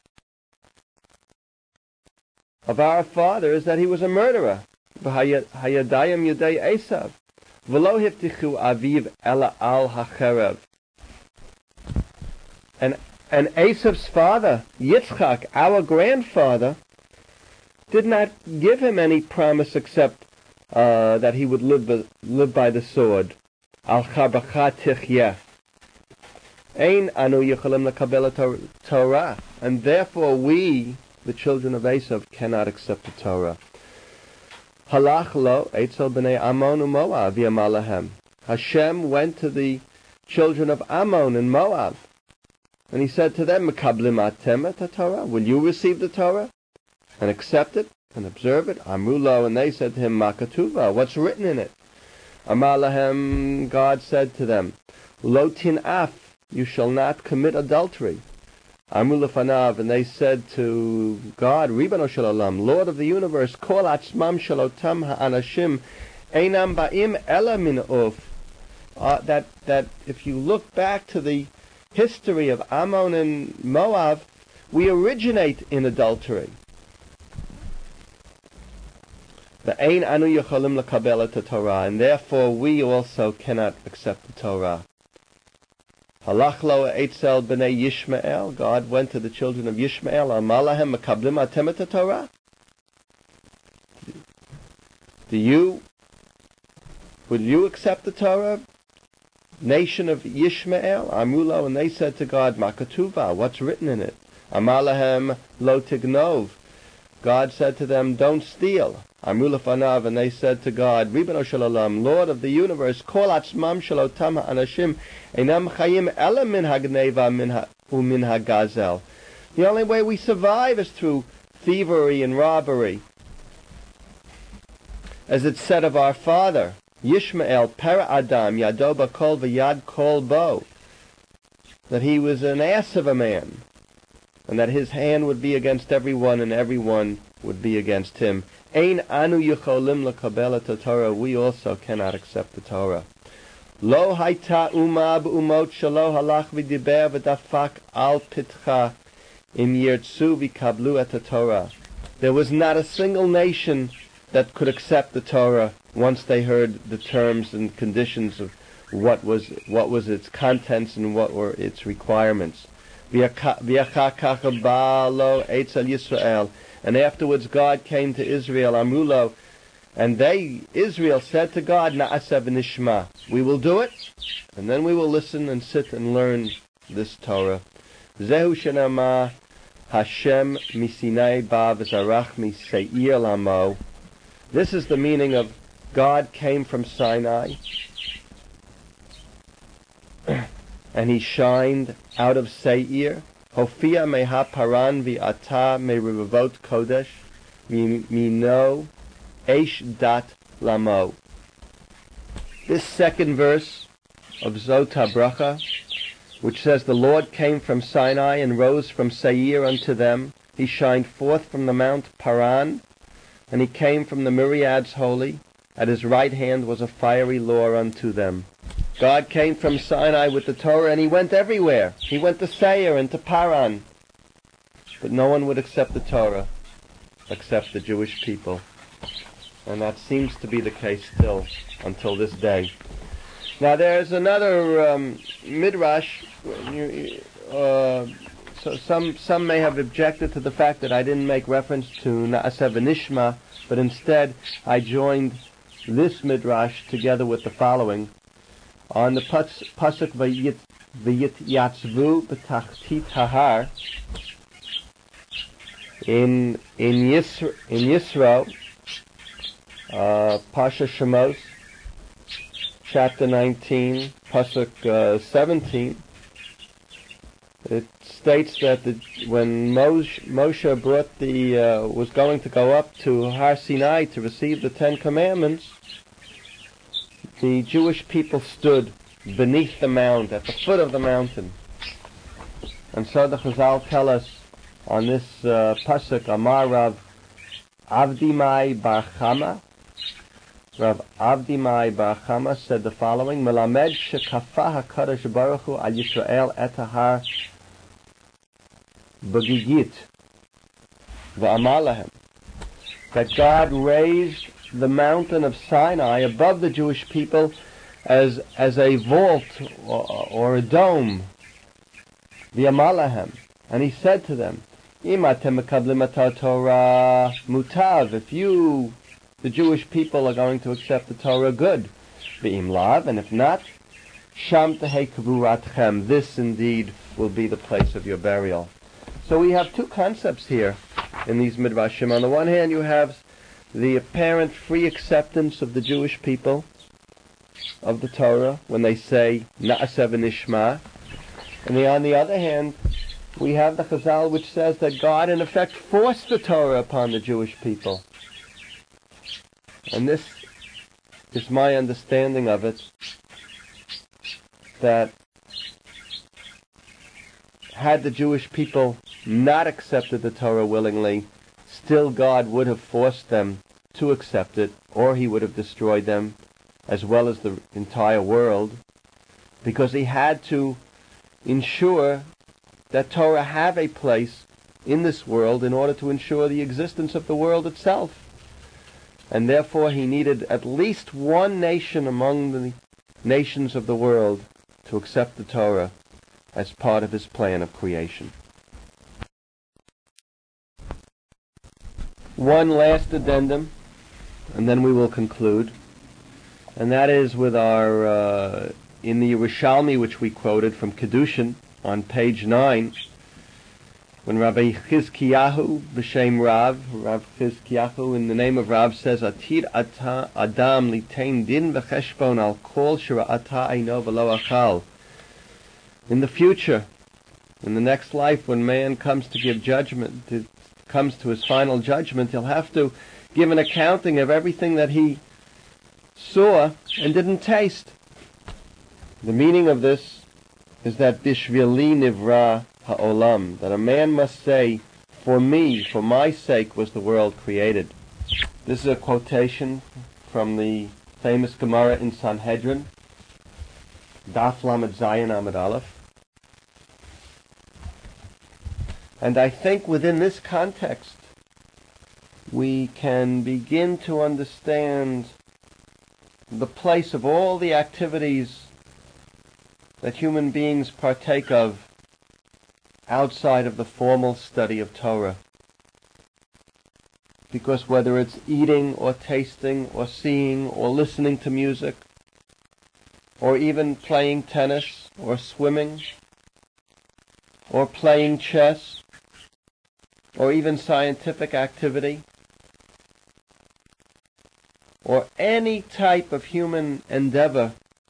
of our father is that he was a murderer. Hayadayim yudei Esav, v'lo hiftichu aviv ela al hacherev. And And Esav's father, Yitzchak, our grandfather, did not give him any promise except that he would live by the sword. Al chabacha tichyeh. Ein anu yicholim lekabel Torah. And therefore we, the children of Esav, cannot accept the Torah. Halach lo etzel b'nei Ammon u'Moab v'yamar lahem. Hashem went to the children of Ammon and Moab, and he said to them, Mekablim atem et Torah? Will you receive the Torah and accept it and observe it? Amru lo, and they said to him, Ma katuva, what's written in it? Amar lahem, God said to them, Lo tin'af, you shall not commit adultery. Amru lefanav, and they said to God, Ribbono shel olam, Lord of the universe, Kol atzmam shelotam ha'anashim einam ba'im ela min uf. That if you look back to the history of Ammon and Moab, we originate in adultery. The ein anu yecholim lekabel et Torah, and therefore we also cannot accept the Torah. Halach lo etzel b'nei Yishmael. God went to the children of Yishmael. Amar lahem mekablim atem et Torah. Will you accept the Torah? Nation of Yishmael, Amulo, and they said to God, Makatuva, what's written in it? Amar lahem lo tignov. God said to them, don't steal. Amru lefanav, and they said to God, Ribbono shel olam, Lord of the universe, Kol atzmam shelotam ha'anashim einam chayim ela min hagneva u'min hagazel. The only way we survive is through thievery and robbery. As it said of our father, Yishmael, Pera Adam, Yadoba Kol V'Yad Kol Bo, that he was an ass of a man, and that his hand would be against everyone, and everyone would be against him. Ein anu yicholim lekabel et Torah. We also cannot accept the Torah. Lo hayta umah b'umot shelo halach v'diber v'dafak al pitcha im yirtzu v'kablu et Torah. There was not a single nation that could accept the Torah once they heard the terms and conditions of what was its contents and what were its requirements. And afterwards God came to Israel, Amrulo, and Israel said to God, Na'aseh v'nishma, we will do it, and then we will listen and sit and learn this Torah. Zehu shenama Hashem misinai ba v'zarach miseir lamo. This is the meaning of God came from Sinai, and he shined out of Seir. Hofia meha paran v'ata merivavot kodesh mino eish dat lamo. This second verse of Zot HaBracha, which says, the Lord came from Sinai and rose from Seir unto them. He shined forth from the Mount Paran, and he came from the myriads holy. At his right hand was a fiery law unto them. God came from Sinai with the Torah, and he went everywhere. He went to Seir and to Paran. But no one would accept the Torah except the Jewish people. And that seems to be the case still until this day. Now there's another midrash. So some may have objected to the fact that I didn't make reference to Na'aseh v'nishma, but instead I joined this midrash together with the following. On the pasuk v'yitzvu b'tachtit hahar in Yisro, Pasha Shemos, chapter 19, pasuk 17. It states that when Moshe brought was going to go up to Har Sinai to receive the Ten Commandments, the Jewish people stood beneath the mount, at the foot of the mountain. And so the Chazal tell us on this pasuk, Amar Rav Avdimai Bar Chama. Rav Avdimai Bar Chama said the following: Melamed shekafah HaKadosh Baruch Hu al Yisrael et har b'gigit v'amar lahem, that God raised the mountain of Sinai above the Jewish people as a vault or a dome, V'amalahem, and he said to them, Im atem mekablim atar Torah mutav, if you, the Jewish people, are going to accept the Torah, good. V'im lav, and if not, sham tehei kavuratchem, this indeed will be the place of your burial. So we have two concepts here in these midrashim. On the one hand, you have the apparent free acceptance of the Jewish people of the Torah when they say Na'aseh v'nishma, and on the other hand, we have the Chazal which says that God in effect forced the Torah upon the Jewish people. And this is my understanding of it, that had the Jewish people not accepted the Torah willingly, still God would have forced them to accept it, or he would have destroyed them, as well as the entire world, because he had to ensure that Torah have a place in this world in order to ensure the existence of the world itself. And therefore he needed at least one nation among the nations of the world to accept the Torah as part of his plan of creation. One last addendum, and then we will conclude, and that is with our, in the Yerushalmi which we quoted from Kedushin on page 9, when Rabbi Chizkiyahu, b'shem Rav Chizkiyahu, in the name of Rav, says, Atir ata Adam litain din v'cheshbon al kol shira'ata eino v'lo achal. In the future, in the next life, when man comes to give judgment, comes to his final judgment, he'll have to give an accounting of everything that he saw and didn't taste. The meaning of this is that bishvili nivra ha'olam, that a man must say, for me, for my sake was the world created. This is a quotation from the famous Gemara in Sanhedrin, Daf Lamed Zayin Amud Aleph. And I think within this context, we can begin to understand the place of all the activities that human beings partake of outside of the formal study of Torah. Because whether it's eating or tasting or seeing or listening to music, or even playing tennis or swimming, or playing chess, or even scientific activity, or any type of human endeavor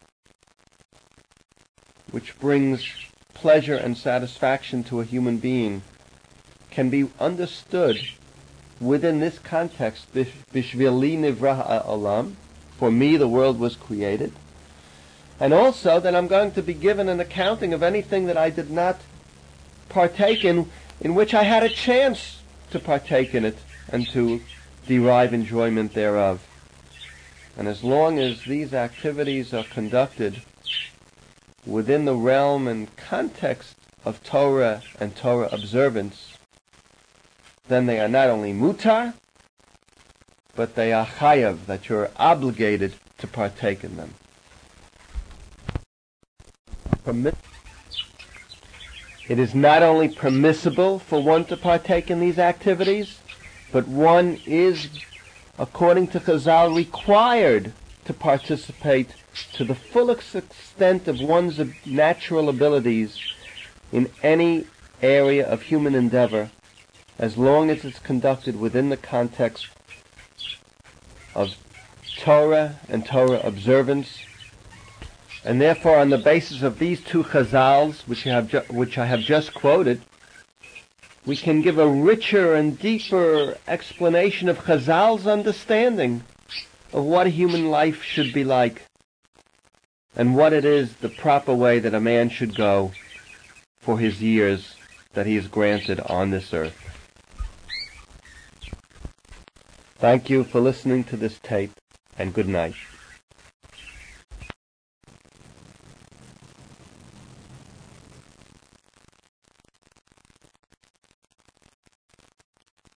which brings pleasure and satisfaction to a human being, can be understood within this context, bishvili nivra ha'olam, for me the world was created, and also that I'm going to be given an accounting of anything that I did not partake in which I had a chance to partake in it and to derive enjoyment thereof. And as long as these activities are conducted within the realm and context of Torah and Torah observance, then they are not only mutar, but they are chayav, that you're obligated to partake in them. It is not only permissible for one to partake in these activities, but one is, according to Chazal, required to participate to the fullest extent of one's natural abilities in any area of human endeavor, as long as it's conducted within the context of Torah and Torah observance. And therefore, on the basis of these two Chazals, which I have just quoted, we can give a richer and deeper explanation of Chazal's understanding of what a human life should be like, and what it is the proper way that a man should go for his years that he is granted on this earth. Thank you for listening to this tape, and good night.